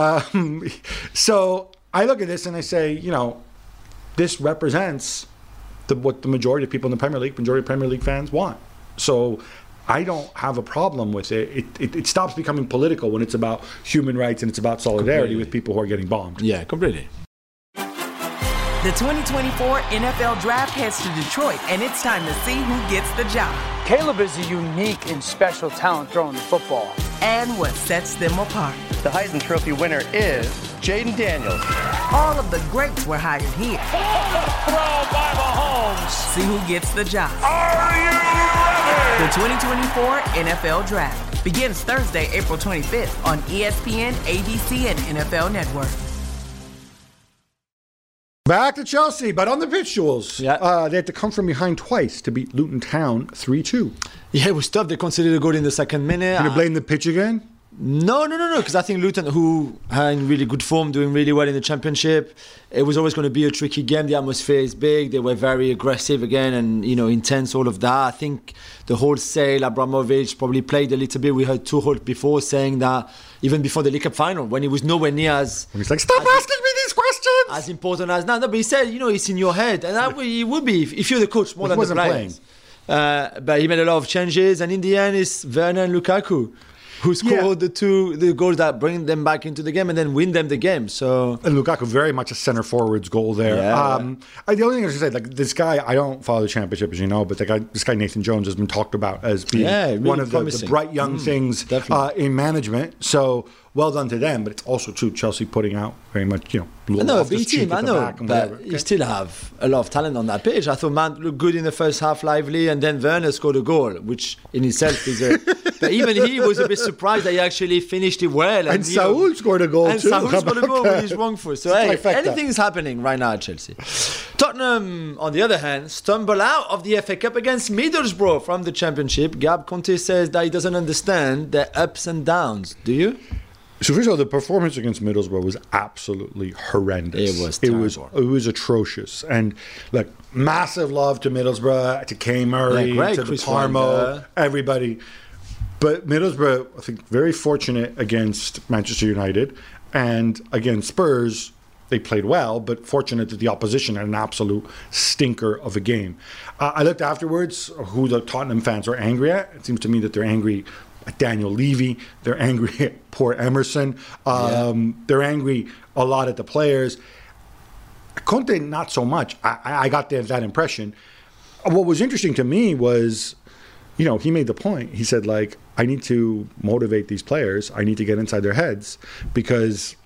[SPEAKER 1] So I look at this and I say, this represents what the majority of people in the Premier League, majority of Premier League fans want. So I don't have a problem with it. It stops becoming political when it's about human rights and it's about solidarity with people who are getting bombed.
[SPEAKER 2] Yeah, completely.
[SPEAKER 3] The 2024 NFL Draft heads to Detroit, and it's time to see who gets the job.
[SPEAKER 4] Caleb is a unique and special talent throwing the football.
[SPEAKER 3] And what sets them apart.
[SPEAKER 5] The Heisman Trophy winner is Jaden Daniels.
[SPEAKER 3] All of the greats were hired here.
[SPEAKER 6] Throw by Mahomes.
[SPEAKER 3] See who gets the job.
[SPEAKER 6] Are you ready?
[SPEAKER 3] The 2024 NFL Draft begins Thursday, April 25th on ESPN, ABC, and NFL Network.
[SPEAKER 1] Back to Chelsea, but on the pitch, Jules. They had to come from behind twice to beat Luton Town 3-2.
[SPEAKER 2] Yeah, it was tough. They conceded a goal in the second minute.
[SPEAKER 1] Can you blame the pitch again?
[SPEAKER 2] No, because I think Luton, who are in really good form, doing really well in the Championship, it was always going to be a tricky game. The atmosphere is big. They were very aggressive again and, intense, all of that. I think the wholesale Abramovich probably played a little bit. We heard Tuchel before saying that even before the League Cup final, when he was nowhere near as...
[SPEAKER 1] When he's like, stop asking me these questions!
[SPEAKER 2] As important as now. No, but he said, it's in your head. And that it would be if you're the coach more than the players. But he made a lot of changes. And in the end, it's Werner and Lukaku who scored the goals that bring them back into the game and then win them the game. So
[SPEAKER 1] and Lukaku, very much a center forward's goal there. The only thing I was going to say, this guy, I don't follow the Championship, as you know, but this guy Nathan Jones has been talked about as being
[SPEAKER 2] really
[SPEAKER 1] one of the bright young things in management. So well done to them. But it's also true, Chelsea putting out very much,
[SPEAKER 2] No,
[SPEAKER 1] off the
[SPEAKER 2] B
[SPEAKER 1] streak
[SPEAKER 2] team,
[SPEAKER 1] at
[SPEAKER 2] I
[SPEAKER 1] the
[SPEAKER 2] know,
[SPEAKER 1] back and
[SPEAKER 2] but
[SPEAKER 1] whatever.
[SPEAKER 2] you still have a lot of talent on that pitch. I thought Mount looked good in the first half, lively, and then Werner scored a goal, which in itself is a... But even he was a bit surprised that he actually finished it well.
[SPEAKER 1] And Saul scored a goal too.
[SPEAKER 2] And Saul scored a goal with his wrong foot. So hey,
[SPEAKER 1] trifecta.
[SPEAKER 2] anything is happening right now at Chelsea. Tottenham, on the other hand, stumble out of the FA Cup against Middlesbrough from the Championship. Gab Conte says that he doesn't understand their ups and downs. Do you?
[SPEAKER 1] So first of all, the performance against Middlesbrough was absolutely horrendous.
[SPEAKER 2] It was terrible.
[SPEAKER 1] It was atrocious. And look, massive love to Middlesbrough, to Kay Murray,
[SPEAKER 2] great,
[SPEAKER 1] to the
[SPEAKER 2] Chris
[SPEAKER 1] Parmo,
[SPEAKER 2] Wilder.
[SPEAKER 1] everybody. But Middlesbrough, I think, very fortunate against Manchester United, and against Spurs, they played well, but fortunate that the opposition had an absolute stinker of a game. I looked afterwards who the Tottenham fans are angry at. It seems to me that they're angry at Daniel Levy. They're angry at poor Emerson. They're angry a lot at the players. Conte, not so much. I got that impression. What was interesting to me was, he made the point. He said, I need to motivate these players. I need to get inside their heads because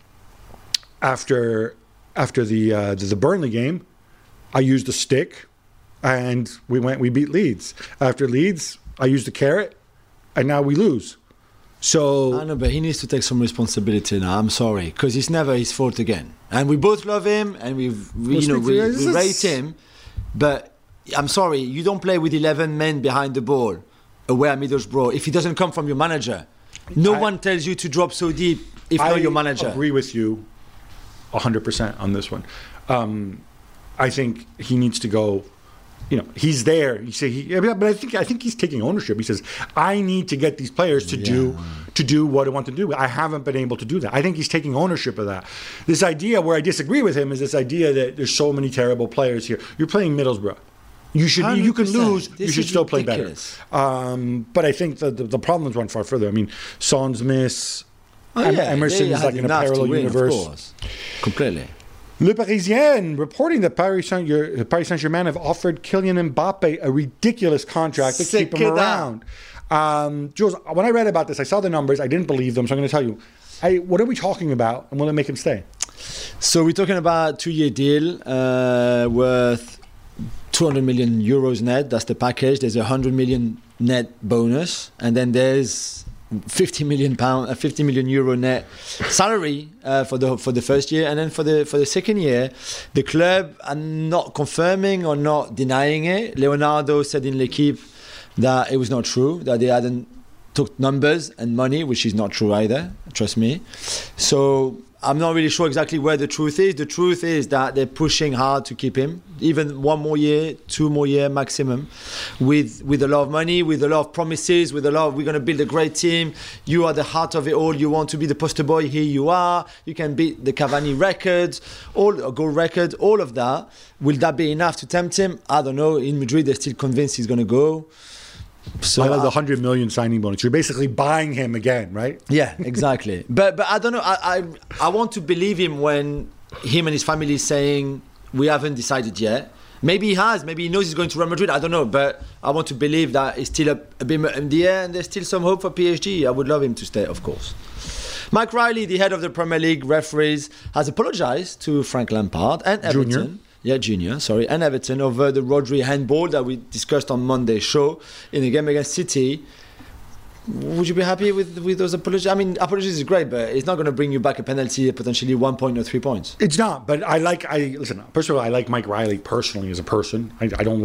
[SPEAKER 1] after the Burnley game, I used the stick and we beat Leeds. After Leeds, I used the carrot and now we lose. So
[SPEAKER 2] I know, but he needs to take some responsibility now. I'm sorry, because it's never his fault again. And we both love him, and we rate him. But I'm sorry, you don't play with 11 men behind the ball away at Middlesbrough if it doesn't come from your manager. No one tells you to drop so deep if not your manager.
[SPEAKER 1] I agree with you 100% on this one. I think he needs to go. He's there. But I think he's taking ownership. He says, "I need to get these players to do what I want to do. I haven't been able to do that." I think he's taking ownership of that. This idea where I disagree with him is this idea that there's so many terrible players here. You're playing Middlesbrough. You can lose. You should still play better. But I think the problems run far further. I mean, Son's miss. Emerson is in a parallel universe.
[SPEAKER 2] Of course. Completely.
[SPEAKER 1] Le Parisien reporting that Paris Saint-Germain have offered Kylian Mbappe a ridiculous contract to keep him around. Jules, when I read about this, I saw the numbers. I didn't believe them, so I'm going to tell you. What are we talking about, and will it make him stay?
[SPEAKER 2] So we're talking about a 2-year deal worth 200 million euros net. That's the package. There's a 100 million net bonus, and then there's 50 million euro net salary for the first year, and then for the second year, the club are not confirming or not denying it. Leonardo said in L'Equipe that it was not true, that they hadn't took numbers and money, which is not true either. Trust me. So I'm not really sure exactly where the truth is. The truth is that they're pushing hard to keep him, even 1 more year, 2 more year maximum, with a lot of money, with a lot of promises, with a lot of, we're going to build a great team. You are the heart of it all. You want to be the poster boy. Here you are. You can beat the Cavani records, goal record, all of that. Will that be enough to tempt him? I don't know. In Madrid, they're still convinced he's going to go.
[SPEAKER 1] So the 100 million signing bonus. You're basically buying him again, right?
[SPEAKER 2] Yeah, exactly. but I don't know. I want to believe him when him and his family is saying we haven't decided yet. Maybe he has. Maybe he knows he's going to Real Madrid. I don't know. But I want to believe that it's still a bit in the air and there's still some hope for PSG. I would love him to stay, of course. Mike Riley, the head of the Premier League referees, has apologised to Frank Lampard and Everton. Junior, and Everton over the Rodri handball that we discussed on Monday's show in the game against City. Would you be happy with those apologies? I mean, apologies is great, but it's not going to bring you back a penalty, potentially 1 point or 3 points.
[SPEAKER 1] It's not, but listen, first of all, I like Mike Riley personally as a person. I don't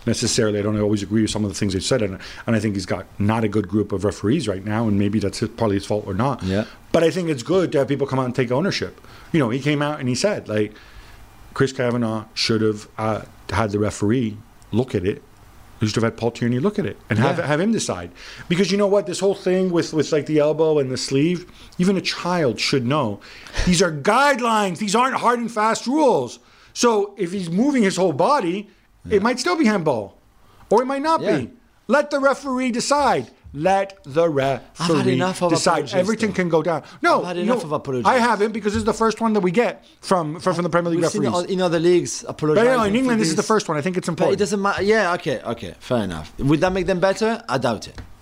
[SPEAKER 1] always agree with some of the things they've said, and I think he's got not a good group of referees right now, and maybe that's partly his fault or not.
[SPEAKER 2] Yeah.
[SPEAKER 1] But I think it's good to have people come out and take ownership. He came out and he said, Chris Kavanagh should have had the referee look at it. He should have had Paul Tierney look at it and have him decide. Because you know what? This whole thing with the elbow and the sleeve, even a child should know. These are guidelines. These aren't hard and fast rules. So if he's moving his whole body, it might still be handball. Or it might not be. Let the referee decide. Let the referee decide. Everything can go down. No,
[SPEAKER 2] I've had enough of apologies.
[SPEAKER 1] I haven't, because this is the first one that we get from the Premier League referees.
[SPEAKER 2] Seen in other leagues apologizing.
[SPEAKER 1] But in England, this is the first one. I think it's important.
[SPEAKER 2] But it doesn't matter. Yeah, okay, fair enough. Would that make them better? I doubt it.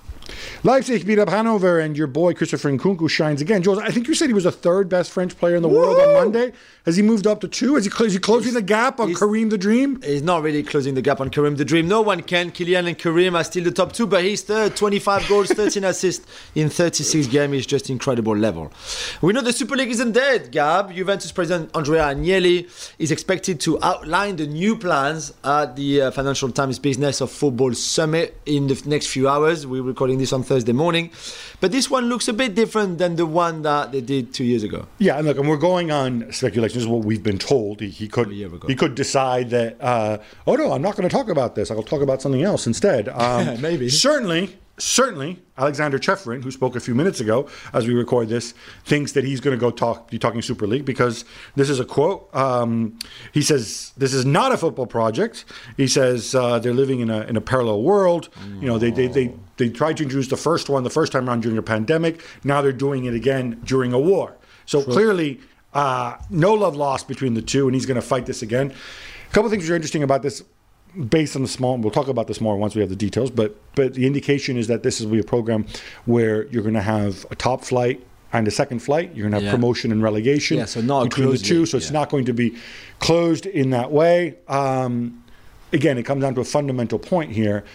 [SPEAKER 1] Leipzig beat up Hanover, and your boy Christopher Nkunku shines again. Jules, I think you said he was the third best French player in the world on Monday. Has he moved up to 2? Is he closing the gap on Kareem the Dream?
[SPEAKER 2] He's not really closing the gap on Kareem the Dream. No one can. Kylian and Kareem are still the top 2, but he's third. 25 goals, 13 assists in 36 games is just incredible level. We know the Super League isn't dead, Gab. Juventus president Andrea Agnelli is expected to outline the new plans at the Financial Times Business of Football Summit in the next few hours. We're recording this on Thursday morning. But this one looks a bit different than the one that they did 2 years ago.
[SPEAKER 1] Yeah, and look, and we're going on speculation. This is what we've been told. He could decide that, oh no, I'm not going to talk about this. I'll talk about something else instead.
[SPEAKER 2] Maybe.
[SPEAKER 1] Certainly, Alexander Cheferin, who spoke a few minutes ago as we record this, thinks that he's going to be talking Super League, because this is a quote. He says, this is not a football project. He says they're living in a parallel world. You know, they tried to introduce the first time around during a pandemic. Now they're doing it again during a war. So clearly, no love lost between the two, and he's going to fight this again. A couple of things that are interesting about this, based on the small, we'll talk about this more once we have the details, but the indication is that this will be a program where you're going to have a top flight and a second flight. You're going to have promotion and relegation
[SPEAKER 2] so not
[SPEAKER 1] between the two. So it's not going to be closed in that way. Again, it comes down to a fundamental point here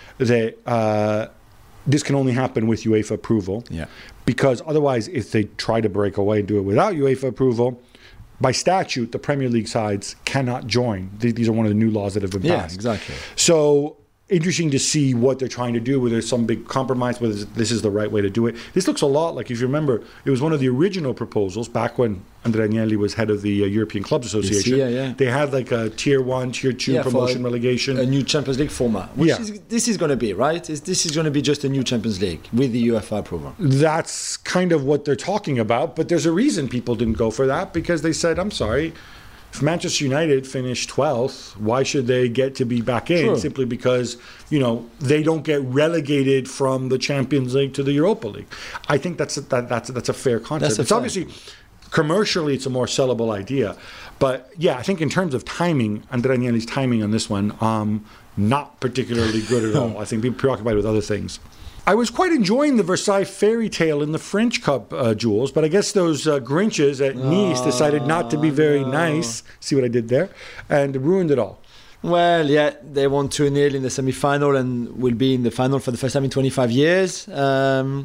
[SPEAKER 1] that this can only happen with UEFA approval. Yeah. Because otherwise, if they try to break away and do it without UEFA approval, by statute, the Premier League sides cannot join. These are one of the new laws that have been passed.
[SPEAKER 2] Yeah, exactly.
[SPEAKER 1] So interesting to see what they're trying to do, whether there's some big compromise, whether this is the right way to do it. This looks a lot like, if you remember, it was one of the original proposals back when Andrea Agnelli was head of the European Clubs Association. They had like a tier 1, tier 2 promotion, relegation.
[SPEAKER 2] A new Champions League format. This is going to be, right? This is going to be just a new Champions League with the UEFA approval.
[SPEAKER 1] That's kind of what they're talking about, but there's a reason people didn't go for that, because they said, I'm sorry, if Manchester United finished 12th, why should they get to be back in? Simply because, they don't get relegated from the Champions League to the Europa League. I think that's a fair concept. It's obviously, commercially, it's a more sellable idea. But yeah, I think in terms of timing, Andrea Agnelli's timing on this one, not particularly good at all. I think people preoccupied with other things. I was quite enjoying the Versailles fairy tale in the French Cup, Jules, but I guess those Grinches at Nice decided not to be very nice. See what I did there? And ruined it all.
[SPEAKER 2] Well, yeah, they won 2-0 in the semi-final and will be in the final for the first time in 25 years. And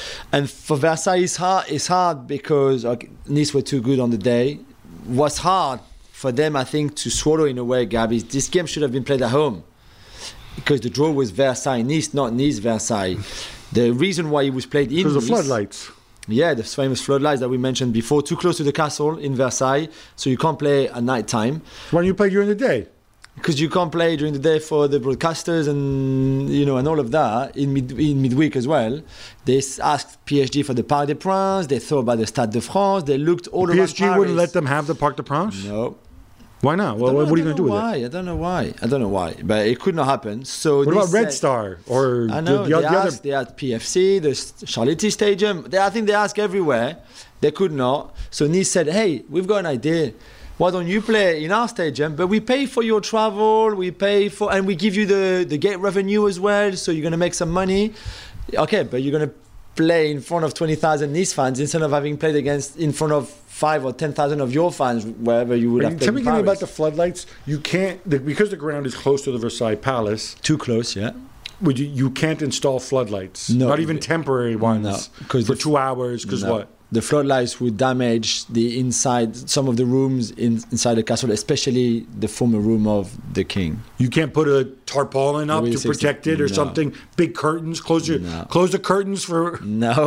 [SPEAKER 2] for Versailles, it's hard because Nice were too good on the day. What's hard for them, I think, to swallow in a way, Gab, is this game should have been played at home. Because the draw was Versailles-Nice, not Nice-Versailles. The reason why it was played in Nice...
[SPEAKER 1] Because the floodlights.
[SPEAKER 2] Yeah, the famous floodlights that we mentioned before, too close to the castle in Versailles, so you can't play at night time.
[SPEAKER 1] Why don't you play during the day?
[SPEAKER 2] Because you can't play during the day for the broadcasters and and all of that in midweek as well. They asked PSG for the Parc des Princes. They thought about the Stade de France. They looked all around Paris.
[SPEAKER 1] PSG wouldn't let them have the Parc des Princes?
[SPEAKER 2] No.
[SPEAKER 1] Why not? What are you going to do with it?
[SPEAKER 2] I don't know why. But it could not happen. So
[SPEAKER 1] what about Red Star? Or
[SPEAKER 2] I know,
[SPEAKER 1] the other?
[SPEAKER 2] They had PFC, the Charletti Stadium. I think they asked everywhere. They could not. So Nice said, hey, we've got an idea. Why don't you play in our stadium? But we pay for your travel, and we give you the gate revenue as well, so you're going to make some money. Okay, but you're going to play in front of 20,000 Nice fans instead of having played in front of 5 or 10,000 of your fans wherever you would have played.
[SPEAKER 1] Tell me again about the floodlights. You can't, because the ground is close to the Versailles Palace.
[SPEAKER 2] Too close, yeah.
[SPEAKER 1] You can't install floodlights.
[SPEAKER 2] No,
[SPEAKER 1] not even temporary ones. No, for 2 hours. Because what?
[SPEAKER 2] The floodlights would damage the inside, some of the rooms inside the castle, especially the former room of the king.
[SPEAKER 1] You can't put a tarpaulin up to protect it or something? Big curtains? Close the curtains for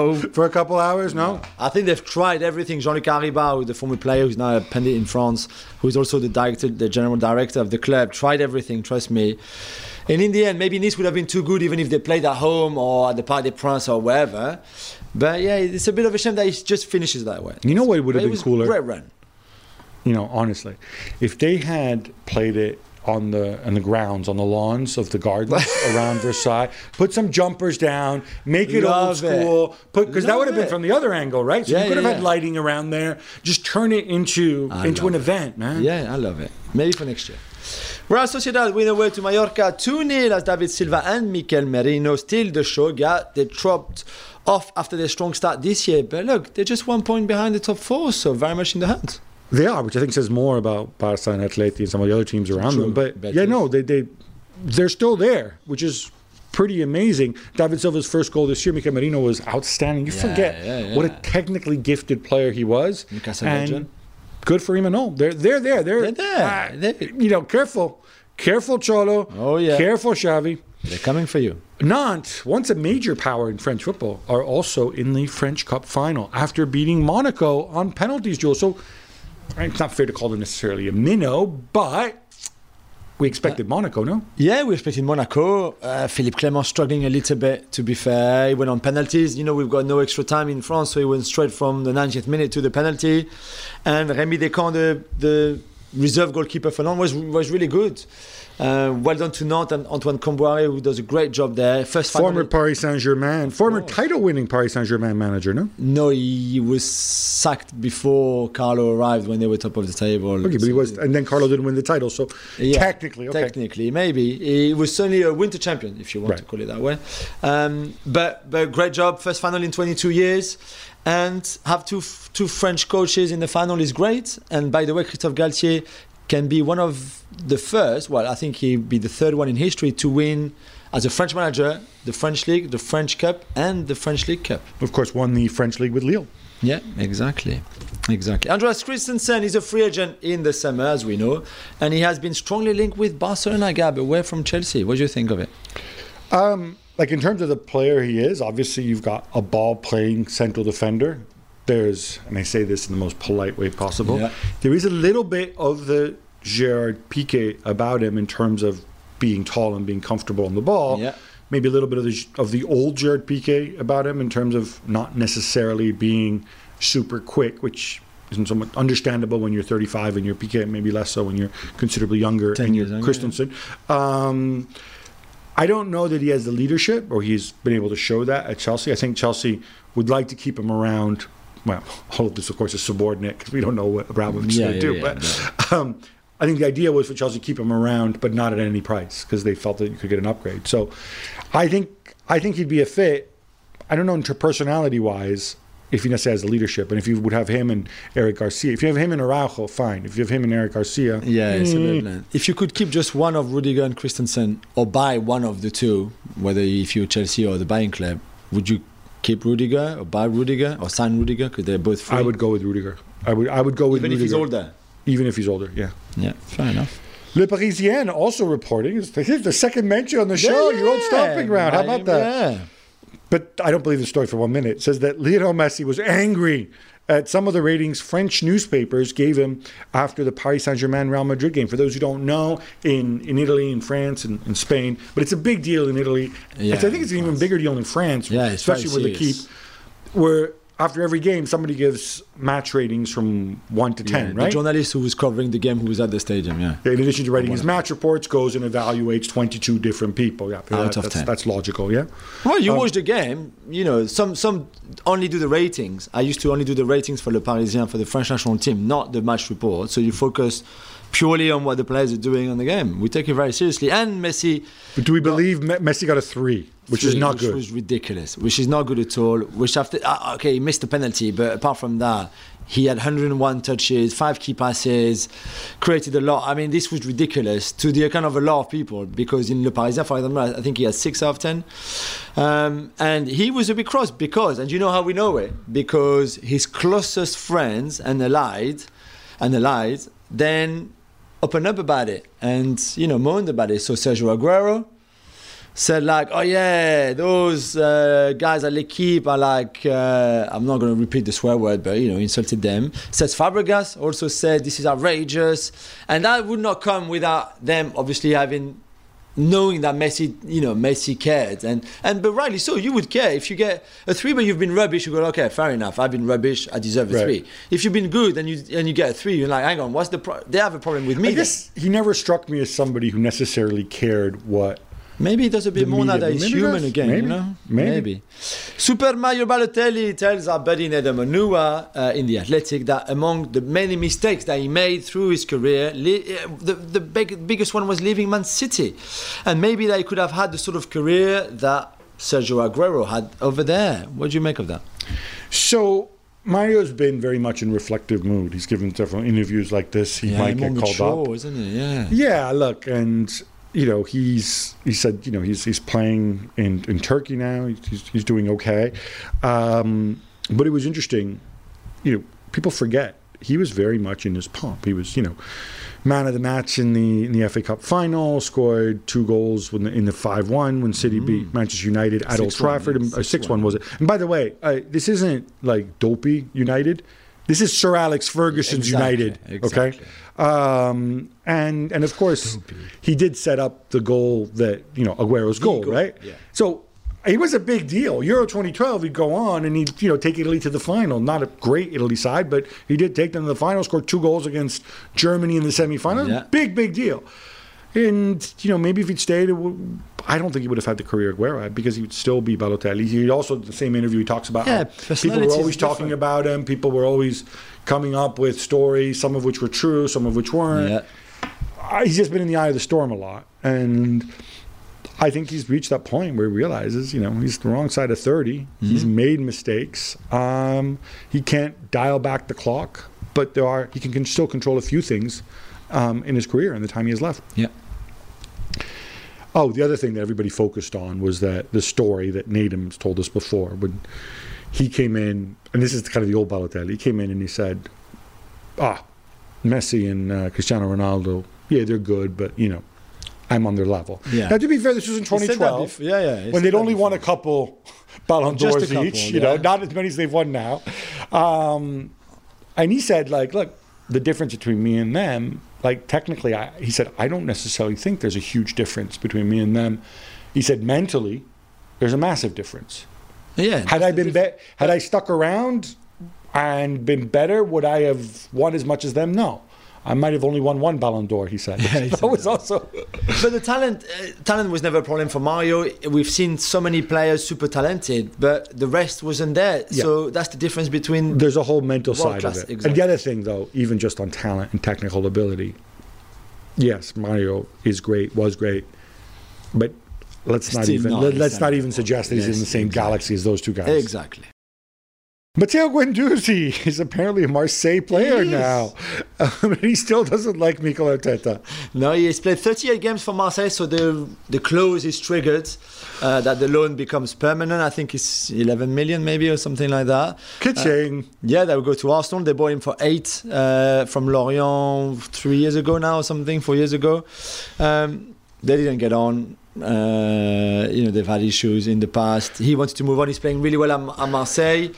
[SPEAKER 1] a couple hours? No?
[SPEAKER 2] I think they've tried everything. Jean-Luc Ariba, the former player who's now a pundit in France, who's also the general director of the club, tried everything, trust me. And in the end, maybe Nice would have been too good even if they played at home or at the Parc des Princes or wherever. But yeah, it's a bit of a shame that it just finishes that way.
[SPEAKER 1] You know what would have been cooler?
[SPEAKER 2] Great run.
[SPEAKER 1] Honestly, if they had played it on the grounds, on the lawns of the gardens around Versailles, put some jumpers down, make it old school, because that would have been from the other angle, right? So you could have had lighting around there. Just turn it into an event, man.
[SPEAKER 2] Yeah, I love it. Maybe for next year. Real Sociedad win away to Mallorca 2-0 as David Silva and Mikel Merino steal the show. They dropped off after their strong start this year, but look, they're just 1 point behind the top four, so very much in the hunt.
[SPEAKER 1] They are, which I think says more about Barca and Atleti and some of the other teams around them. But they're still there, which is pretty amazing. David Silva's first goal this year, Mikel Merino, was outstanding. You forget what a technically gifted player he was.
[SPEAKER 2] Newcastle
[SPEAKER 1] and
[SPEAKER 2] legend.
[SPEAKER 1] Good for him and all. They're there.
[SPEAKER 2] They're there.
[SPEAKER 1] Careful, Cholo.
[SPEAKER 2] Oh, yeah.
[SPEAKER 1] Careful, Xavi.
[SPEAKER 2] They're coming for you.
[SPEAKER 1] Nantes, once a major power in French football, are also in the French Cup final after beating Monaco on penalties, Joel. So it's not fair to call them necessarily a minnow, but we expected Monaco, no?
[SPEAKER 2] Yeah, we expected Monaco. Philippe Clement struggling a little bit, to be fair. He went on penalties. You know, we've got no extra time in France, so he went straight from the 90th minute to the penalty. And Rémi Descamps, the reserve goalkeeper for Nantes, was really good. Well done to Nantes and Antoine Comboiré, who does a great job there.
[SPEAKER 1] Former Paris Saint-Germain, title-winning Paris Saint-Germain manager, no?
[SPEAKER 2] No, he was sacked before Carlo arrived when they were top of the table.
[SPEAKER 1] Okay, but he was, and then Carlo didn't win the title, so technically,
[SPEAKER 2] maybe. He was certainly a winter champion, if you want to call it that way. But great job, first final in 22 years. And have two French coaches in the final is great. And by the way, Christophe Galtier can be one of the first, I think he'll be the third one in history to win as a French manager the French League, the French Cup, and the French League Cup.
[SPEAKER 1] Of course, won the French League with Lille.
[SPEAKER 2] Yeah, exactly. Andreas Christensen is a free agent in the summer, as we know, and he has been strongly linked with Barcelona, Gab, away from Chelsea. What do you think of it?
[SPEAKER 1] Like in terms of the player he is, obviously you've got a ball-playing central defender. There's, and I say this in the most polite way possible, there is a little bit of the Gerard Piqué about him in terms of being tall and being comfortable on the ball. Yeah. Maybe a little bit of the old Gerard Piqué about him in terms of not necessarily being super quick, which isn't somewhat understandable when you're 35 and you're Piqué, maybe less so when you're considerably younger and you're Christensen. I don't know that he has the leadership or he's been able to show that at Chelsea. I think Chelsea would like to keep him around. Well, all of this, of course, is subordinate because we don't know what Abramovich is going to do. But I think the idea was for Chelsea to keep him around, but not at any price because they felt that you could get an upgrade. So I think he'd be a fit. I don't know personality-wise if he necessarily has the leadership. And if you would have him and Eric Garcia. If you have him and Araujo, fine. If you have him and Eric Garcia.
[SPEAKER 2] Yeah, absolutely. If you could keep just one of Rudiger and Christensen or buy one of the two, whether if you're Chelsea or the buying club, would you keep Rudiger or buy Rudiger or sign Rudiger because they're both free?
[SPEAKER 1] I would go with Rudiger. I would go with
[SPEAKER 2] Rudiger. Even if he's older?
[SPEAKER 1] Even if he's older, yeah.
[SPEAKER 2] Yeah, fair enough.
[SPEAKER 1] Le Parisien also reporting. Here's the second mention on the show. Your old stomping ground. How about that? Yeah. But I don't believe the story for 1 minute. It says that Lionel Messi was angry at some of the ratings French newspapers gave him after the Paris Saint-Germain Real Madrid game. For those who don't know, in Italy, in France, and in Spain, but it's a big deal in Italy. Yeah, I think it's an even bigger deal in France, especially with the keep, where after every game, somebody gives match ratings from 1 to 10, right?
[SPEAKER 2] The journalist who was covering the game who was at the stadium, In
[SPEAKER 1] addition to writing his match reports, goes and evaluates 22 different people. Yeah,
[SPEAKER 2] out of 10.
[SPEAKER 1] That's logical, yeah?
[SPEAKER 2] Well, you watch the game, some only do the ratings. I used to only do the ratings for Le Parisien, for the French national team, not the match report. So you focus purely on what the players are doing on the game. We take it very seriously. And Messi...
[SPEAKER 1] But do we believe Messi got a 3? Which is not good.
[SPEAKER 2] Which was ridiculous. Which is not good at all. Which after he missed the penalty, but apart from that, he had 101 touches, 5 key passes, created a lot. I mean, this was ridiculous to the account of a lot of people because in Le Parisien, for example, I think he had 6 out of 10, and he was a bit cross because, and you know how we know it, because his closest friends and allied, then opened up about it and moaned about it. So Sergio Aguero said those guys at L'Equipe are I'm not going to repeat the swear word, but insulted them. Says Fabregas also said this is outrageous, and that would not come without them obviously knowing that Messi cared, but rightly so. You would care if you get a 3, but you've been rubbish. You go, okay, fair enough. I've been rubbish. I deserve a 3. If you've been good and you get a 3, you're like, hang on, what's they have a problem with me?
[SPEAKER 1] I guess he never struck me as somebody who necessarily cared what
[SPEAKER 2] Maybe he does a bit
[SPEAKER 1] The
[SPEAKER 2] more now
[SPEAKER 1] media.
[SPEAKER 2] that he's
[SPEAKER 1] Maybe he
[SPEAKER 2] human
[SPEAKER 1] does.
[SPEAKER 2] again,
[SPEAKER 1] Maybe.
[SPEAKER 2] you know?
[SPEAKER 1] Maybe.
[SPEAKER 2] Super Mario Balotelli tells our buddy Nedum Onua in The Athletic that among the many mistakes that he made through his career, the biggest one was leaving Man City. And maybe that he could have had the sort of career that Sergio Aguero had over there. What do you make of that?
[SPEAKER 1] So Mario's been very much in reflective mood. He's given several interviews like this. He might get called up,
[SPEAKER 2] isn't he? Yeah.
[SPEAKER 1] Yeah, look, and he said he's playing in Turkey now. He's doing okay, but it was interesting. People forget he was very much in his pomp. He was man of the match in the FA Cup final. Scored 2 goals in the 5-1 when City beat Manchester United at Old Trafford. 6-1 was it? And by the way, this isn't like dopey United. This is Sir Alex Ferguson's United.
[SPEAKER 2] Exactly.
[SPEAKER 1] Okay. And of course, he did set up the goal that Aguero's goal, right?
[SPEAKER 2] Yeah.
[SPEAKER 1] So it was a big deal. Euro 2012, he'd go on and he'd take Italy to the final. Not a great Italy side, but he did take them to the final. Scored 2 goals against Germany in the semifinal.
[SPEAKER 2] Yeah.
[SPEAKER 1] Big deal. And maybe if he'd stayed, I don't think he would have had the career Aguero had, because he would still be Balotelli. He also, the same interview, he talks about how people were always talking about him. People were always coming up with stories, some of which were true, some of which weren't.
[SPEAKER 2] Yeah.
[SPEAKER 1] He's just been in the eye of the storm a lot. And I think he's reached that point where he realizes, he's the wrong side of 30. He's made mistakes. He can't dial back the clock, but he can still control a few things in his career and the time he has left.
[SPEAKER 2] Yeah.
[SPEAKER 1] Oh, the other thing that everybody focused on was that the story that Nedum's told us before. When he came in, and this is kind of the old Balotelli, he came in and he said, Messi and Cristiano Ronaldo, yeah, they're good, but, I'm on their level.
[SPEAKER 2] Yeah.
[SPEAKER 1] Now, to be fair, this was in 2012, when they'd only won a couple Ballon d'Ors each, not as many as they've won now. And he said, look, the difference between me and them, technically, he said, I don't necessarily think there's a huge difference between me and them. He said, mentally, there's a massive difference.
[SPEAKER 2] Yeah.
[SPEAKER 1] Had I stuck around and been better, would I have won as much as them? No. I might have only won 1 Ballon d'Or, he said.
[SPEAKER 2] Yeah,
[SPEAKER 1] that was also...
[SPEAKER 2] But the talent was never a problem for Mario. We've seen so many players super talented, but the rest wasn't there.
[SPEAKER 1] Yeah.
[SPEAKER 2] So that's the difference between...
[SPEAKER 1] There's a whole mental side of it.
[SPEAKER 2] Exactly.
[SPEAKER 1] And the other thing, though, even just on talent and technical ability, yes, Mario was great, but let's not even suggest that he's in the same galaxy as those two guys.
[SPEAKER 2] Exactly.
[SPEAKER 1] Matteo Guendouzi is apparently a Marseille player now. He still doesn't like Mikel Arteta.
[SPEAKER 2] No, he has played 38 games for Marseille, so the clause is triggered that the loan becomes permanent. I think it's 11 million maybe or something like that.
[SPEAKER 1] Ka-ching.
[SPEAKER 2] Yeah, they will go to Arsenal. They bought him for 8 from Lorient 3 years ago now or something, 4 years ago. They didn't get on. They've had issues in the past. He wanted to move on. He's playing really well at Marseille.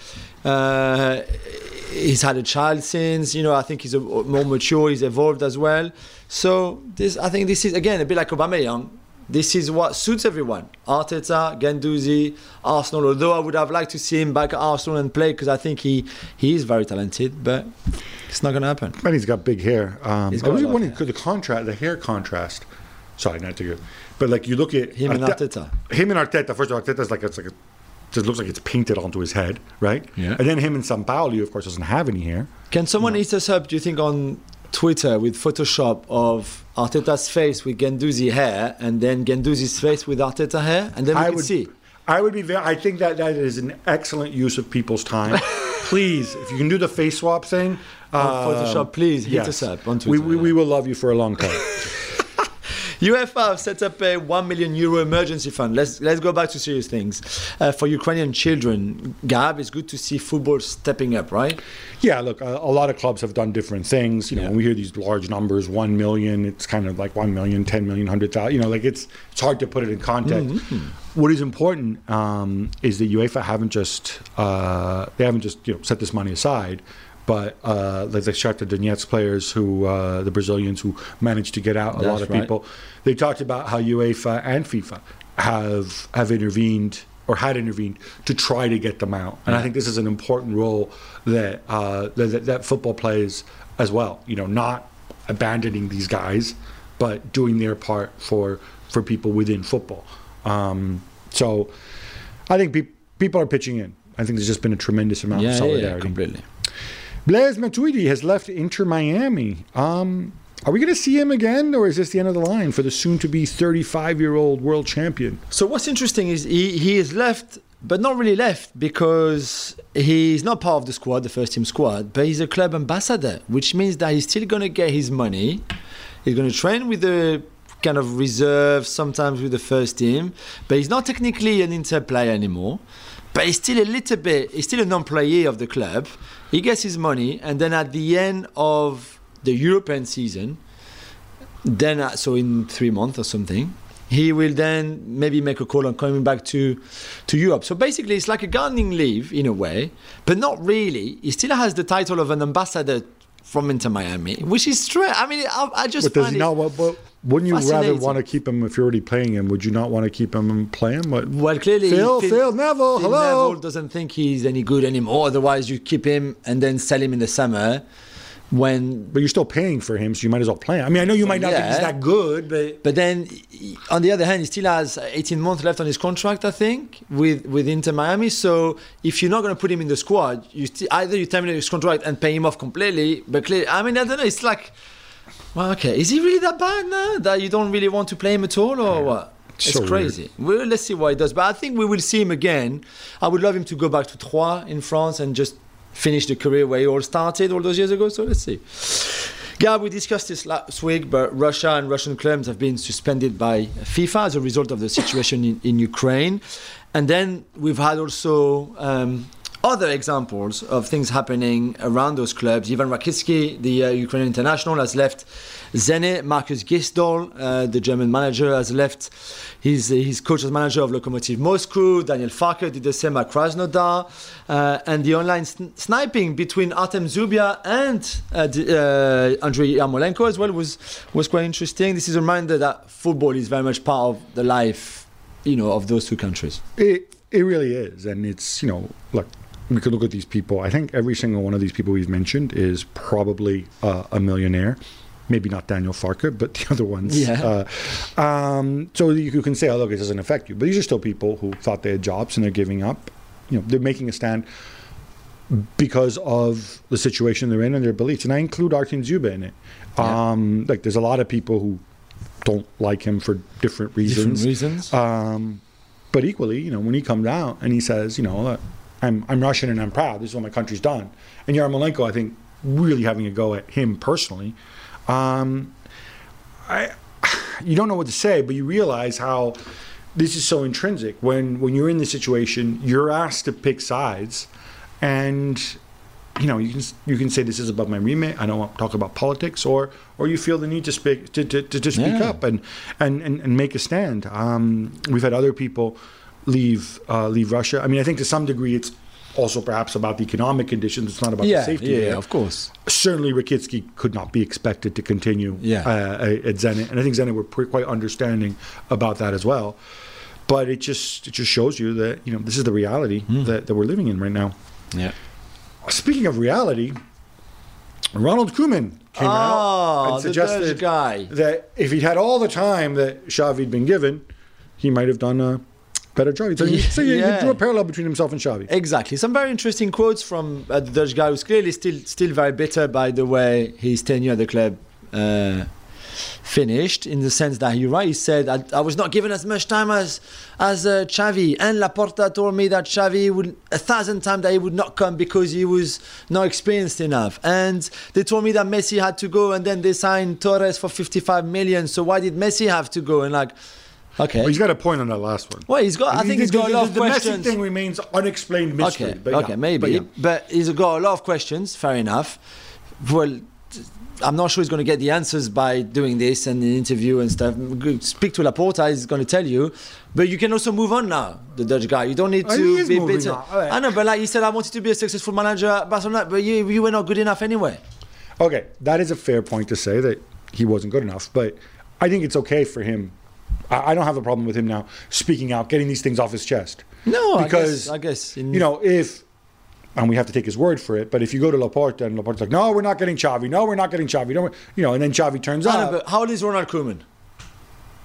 [SPEAKER 2] He's had a child since. I think he's more mature. He's evolved as well. So I think this is again a bit like Aubameyang. This is what suits everyone. Arteta, Guendouzi, Arsenal. Although I would have liked to see him back at Arsenal and play, because I think he is very talented, but it's not going to happen.
[SPEAKER 1] And he's got big hair.
[SPEAKER 2] He's
[SPEAKER 1] I
[SPEAKER 2] got
[SPEAKER 1] was
[SPEAKER 2] a lot
[SPEAKER 1] wondering,
[SPEAKER 2] of hair.
[SPEAKER 1] the hair contrast. Sorry, not to go. But you look at
[SPEAKER 2] Him and Arteta.
[SPEAKER 1] Him and Arteta. First of all, Arteta's just looks like it's painted onto his head, right?
[SPEAKER 2] Yeah.
[SPEAKER 1] And then him and Sampaoli, of course, doesn't have any hair.
[SPEAKER 2] Can someone hit us up, do you think, on Twitter with Photoshop of Arteta's face with Guendouzi hair and then Guendouzi's face with Arteta hair? And then we can see.
[SPEAKER 1] I think that is an excellent use of people's time. Please, if you can do the face swap thing.
[SPEAKER 2] Photoshop, please hit us up on Twitter.
[SPEAKER 1] We will love you for a long time.
[SPEAKER 2] UEFA have set up a €1 million emergency fund. Let's go back to serious things. For Ukrainian children, Gab, it's good to see football stepping up, right?
[SPEAKER 1] Yeah, look, a lot of clubs have done different things. When we hear these large numbers, 1 million, it's kind of like 1 million, 10 million, 100,000. It's hard to put it in context. Mm-hmm. What is important is that UEFA haven't just set this money aside. But like the Shakhtar Donetsk players, the Brazilians who managed to get out, a lot of people, they talked about how UEFA and FIFA have intervened or had intervened to try to get them out. And I think this is an important role that football plays as well. Not abandoning these guys, but doing their part for for people within football. So I think people are pitching in. I think there's just been a tremendous amount of solidarity.
[SPEAKER 2] Yeah, completely.
[SPEAKER 1] Blaise Matuidi has left Inter Miami. Are we going to see him again, or is this the end of the line for the soon-to-be 35-year-old world champion?
[SPEAKER 2] So what's interesting is he is left, but not really left, because he's not part of the squad, the first team squad, but he's a club ambassador, which means that he's still going to get his money. He's going to train with the kind of reserve, sometimes with the first team, but he's not technically an Inter player anymore. But he's still he's still an employee of the club. He gets his money, and then at the end of the European season, then so in 3 months or something, he will then maybe make a call on coming back to Europe. So basically, it's like a gardening leave in a way, but not really. He still has the title of an ambassador from Inter Miami, which is strange. I mean, I just
[SPEAKER 1] but
[SPEAKER 2] find
[SPEAKER 1] wouldn't you rather
[SPEAKER 2] fascinating.
[SPEAKER 1] want to keep him if you're already playing him? Would you not want to keep him and play him?
[SPEAKER 2] Well, clearly,
[SPEAKER 1] Phil Neville, hello.
[SPEAKER 2] Neville doesn't think he's any good anymore. Otherwise, you keep him and then sell him in the summer. But
[SPEAKER 1] you're still paying for him, so you might as well play him. I mean, I know you might not think he's that good,
[SPEAKER 2] but then on the other hand, he still has 18 months left on his contract, I think, with Inter Miami. So if you're not going to put him in the squad, either you terminate his contract and pay him off completely. But clearly, I mean, I don't know. It's like, well, okay, is he really that bad now that you don't really want to play him at all, or what? It's so crazy. Well, let's see what he does. But I think we will see him again. I would love him to go back to Troyes in France and just finish the career where he all started all those years ago. So let's see. Yeah, we discussed this last week, but Russia and Russian clubs have been suspended by FIFA as a result of the situation in Ukraine. And then we've had also other examples of things happening around those clubs. Ivan Rakitsky, the Ukrainian international, has left Zenit. Marcus Gisdol, the German manager, has left his coach as manager of Lokomotiv Moscow. Daniel Farke did the same at Krasnodar. And the online sniping between Artem Zubia and Andrei Yarmolenko as well was quite interesting. This is a reminder that football is very much part of the life, of those two countries.
[SPEAKER 1] It really is. And it's, look, we could look at these people. I think every single one of these people we've mentioned is probably a millionaire. Maybe not Daniel Farke, but the other ones.
[SPEAKER 2] Yeah.
[SPEAKER 1] So you can say, oh, look, it doesn't affect you. But these are still people who thought they had jobs and they're giving up. They're making a stand because of the situation they're in and their beliefs. And I include Artem Zubia in it. Yeah. There's a lot of people who don't like him for different reasons. But equally, when he comes out and he says, look, I'm Russian and I'm proud. This is what my country's done. And Yarmolenko, I think, really having a go at him personally. You don't know what to say, but you realize how this is so intrinsic. When you're in this situation, you're asked to pick sides, and you can say this is above my remit. I don't want to talk about politics, or you feel the need to speak up and make a stand. We've had other people leave Russia. I mean, I think to some degree it's also perhaps about the economic conditions. It's not about the safety.
[SPEAKER 2] Yeah, of course.
[SPEAKER 1] Certainly Rakitsky could not be expected to continue at Zenit. And I think Zenit were quite understanding about that as well. But it just shows you that, this is the reality that we're living in right now.
[SPEAKER 2] Yeah.
[SPEAKER 1] Speaking of reality, Ronald Koeman came out and suggested that if he'd had all the time that Xavi'd been given, he might have done a better job. So you drew a parallel between himself and Xavi.
[SPEAKER 2] Exactly. Some very interesting quotes from the Dutch guy, who's clearly still very bitter by the way his tenure at the club finished, in the sense that you're right. He said, I was not given as much time as Xavi, and Laporta told me that Xavi would 1,000 times that he would not come because he was not experienced enough, and they told me that Messi had to go, and then they signed Torres for 55 million, so why did Messi have to go? And okay.
[SPEAKER 1] Well, he's got a point on that last one.
[SPEAKER 2] Well, I think he's got a lot of questions.
[SPEAKER 1] The Messi thing remains unexplained mystery.
[SPEAKER 2] Okay, maybe. But he's got a lot of questions, fair enough. Well, I'm not sure he's going to get the answers by doing this and the interview and stuff. Speak to Laporta, he's going to tell you. But you can also move on now, the Dutch guy. You don't need to be bitter. Right. I know, but like you said, I wanted to be a successful manager at Barcelona, but you were not good enough anyway.
[SPEAKER 1] Okay, that is a fair point to say that he wasn't good enough. But I think it's okay for him. I don't have a problem with him now speaking out, getting these things off his chest.
[SPEAKER 2] No,
[SPEAKER 1] because
[SPEAKER 2] I guess
[SPEAKER 1] if, and we have to take his word for it, but if you go to Laporta and Laporta's like, no, we're not getting Xavi. No, we're not getting Xavi. No, and then Xavi turns up.
[SPEAKER 2] But how old is Ronald Koeman?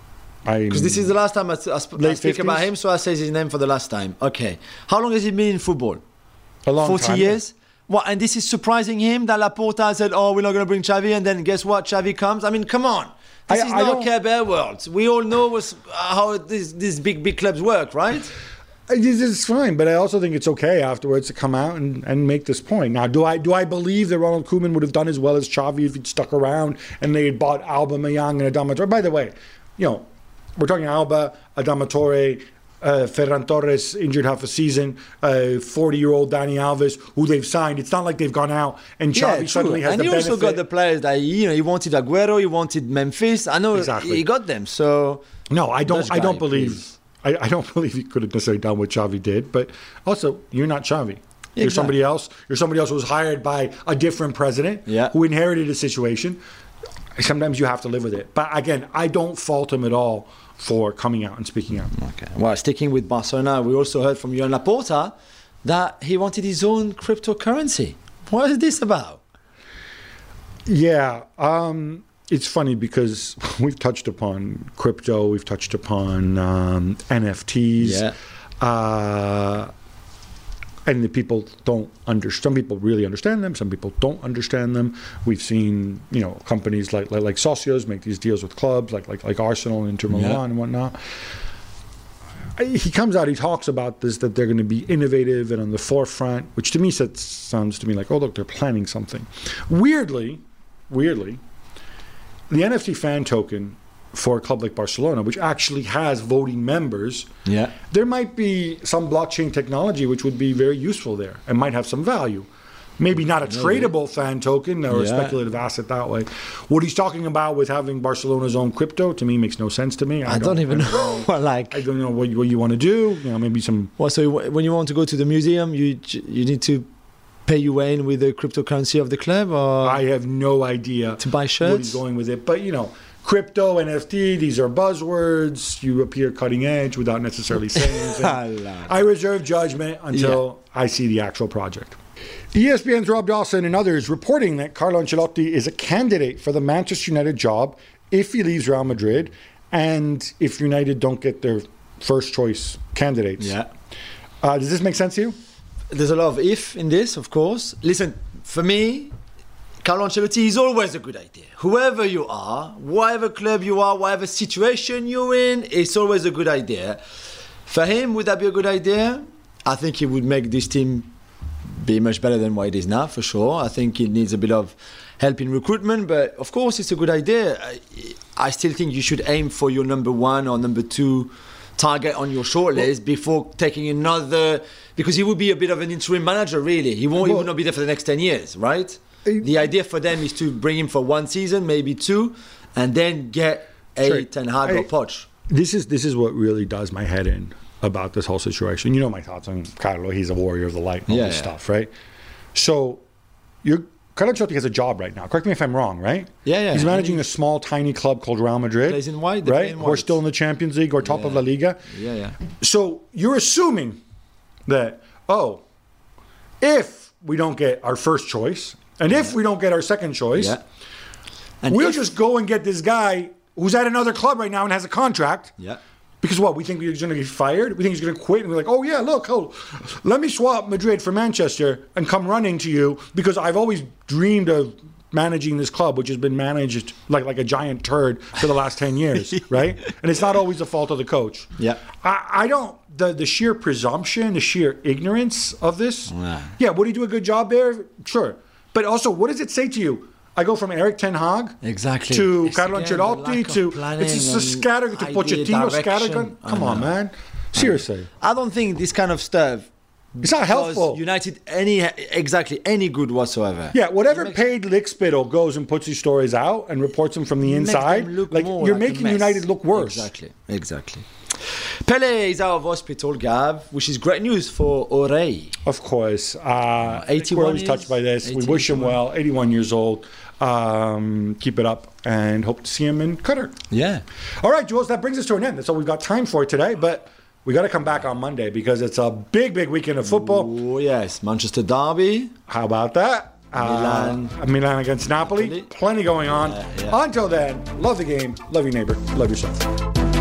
[SPEAKER 2] Because this is the last time I speak about him, so I say his name for the last time. Okay. How long has he been in football?
[SPEAKER 1] A long
[SPEAKER 2] 40
[SPEAKER 1] time.
[SPEAKER 2] years? What? And this is surprising him that Laporta said, we're not going to bring Xavi, and then guess what? Xavi comes. I mean, come on. This is not Care Bear world. We all know how these big clubs work, right?
[SPEAKER 1] It's fine, but I also think it's okay afterwards to come out and make this point. Now, do I believe that Ronald Koeman would have done as well as Xavi if he'd stuck around and they had bought Aubameyang and Adama Traore? By the way, we're talking Alba, Adama Traore, Ferran Torres injured half a season, 40-year-old Dani Alves, who they've signed. It's not like they've gone out and Xavi suddenly has the benefit.
[SPEAKER 2] And he also got the players that he wanted Aguero, he wanted Memphis. I know he got them. So
[SPEAKER 1] no, I don't believe. I don't believe he could have necessarily done what Xavi did, but also you're not Xavi. You're somebody else. You're somebody else who was hired by a different president who inherited a situation. Sometimes you have to live with it. But again, I don't fault him at all for coming out and speaking out.
[SPEAKER 2] Okay. Well, sticking with Barcelona, we also heard from Joan Laporta that he wanted his own cryptocurrency. What is this about?
[SPEAKER 1] Yeah. It's funny because we've touched upon crypto, we've touched upon NFTs. Yeah. And the people don't understand. Some people really understand them. Some people don't understand them. We've seen, companies like Socios make these deals with clubs like Arsenal and Inter Milan and whatnot. He comes out. He talks about this, that they're going to be innovative and on the forefront, which to me sounds to me like, oh look, they're planning something. Weirdly, the NFT fan token for a club like Barcelona, which actually has voting members, there might be some blockchain technology which would be very useful there and might have some value. Maybe not a tradable fan token or a speculative asset that way. What he's talking about with having Barcelona's own crypto, to me, makes no sense to me.
[SPEAKER 2] I don't even know.
[SPEAKER 1] I don't know what you want to do. Maybe some...
[SPEAKER 2] Well, so when you want to go to the museum, you need to pay you in with the cryptocurrency of the club? Or
[SPEAKER 1] I have no idea
[SPEAKER 2] to buy shirts?
[SPEAKER 1] What he's going with it. But, crypto, NFT, these are buzzwords. You appear cutting edge without necessarily saying anything. I reserve judgment until I see the actual project. ESPN's Rob Dawson and others reporting that Carlo Ancelotti is a candidate for the Manchester United job if he leaves Real Madrid and if United don't get their first choice candidates.
[SPEAKER 2] Yeah.
[SPEAKER 1] Does this make sense to you?
[SPEAKER 2] There's a lot of if in this, of course. Listen, for me, Carlo Ancelotti is always a good idea. Whoever you are, whatever club you are, whatever situation you're in, it's always a good idea. For him, would that be a good idea? I think he would make this team be much better than what it is now, for sure. I think it needs a bit of help in recruitment, but of course it's a good idea. I still think you should aim for your number one or number two target on your shortlist before taking another, because he would be a bit of an interim manager, really. He would not be there for the next 10 years, right? The idea for them is to bring him for one season, maybe two, and then get Ten Hag or Poch.
[SPEAKER 1] This is what really does my head in about this whole situation. You know my thoughts on Carlo. He's a warrior of the light and all this stuff, right? So, Carlo Ancelotti has a job right now. Correct me if I'm wrong, right?
[SPEAKER 2] Yeah.
[SPEAKER 1] He's managing a small, tiny club called Real Madrid.
[SPEAKER 2] Plays in white,
[SPEAKER 1] right? Who are still in the Champions League or top of La Liga.
[SPEAKER 2] Yeah.
[SPEAKER 1] So, you're assuming that, if we don't get our first choice, and if we don't get our second choice, and we'll just go and get this guy who's at another club right now and has a contract.
[SPEAKER 2] Yeah.
[SPEAKER 1] Because what? We think he's going to get fired? We think he's going to quit? And we're like, let me swap Madrid for Manchester and come running to you because I've always dreamed of managing this club, which has been managed like a giant turd for the last 10 years, right? And it's not always the fault of the coach.
[SPEAKER 2] Yeah.
[SPEAKER 1] I don't... The sheer presumption, the sheer ignorance of this. Yeah, would he do a good job there? Sure. But also, what does it say to you? I go from Erik Ten Hag to Carlo Ancelotti to it's just a scattergun to Pochettino scattergun. Come on, man. Seriously.
[SPEAKER 2] I don't think this kind of stuff.
[SPEAKER 1] It's not helpful.
[SPEAKER 2] United any good whatsoever.
[SPEAKER 1] Yeah, whatever paid lickspittle goes and puts these stories out and reports them from the inside. You're making United look worse.
[SPEAKER 2] Exactly. Pele is out of hospital, Gav, which is great news for Orey.
[SPEAKER 1] Of course. 81 we're always touched by this. We wish him well. 81 years old. Keep it up and hope to see him in Qatar.
[SPEAKER 2] Yeah.
[SPEAKER 1] All right, Jules, that brings us to an end. That's all we've got time for today, but we got to come back on Monday because it's a big weekend of football.
[SPEAKER 2] Oh, yes. Manchester derby.
[SPEAKER 1] How about that? Milan against Napoli. Plenty going on. Until then, love the game, love your neighbor, love yourself.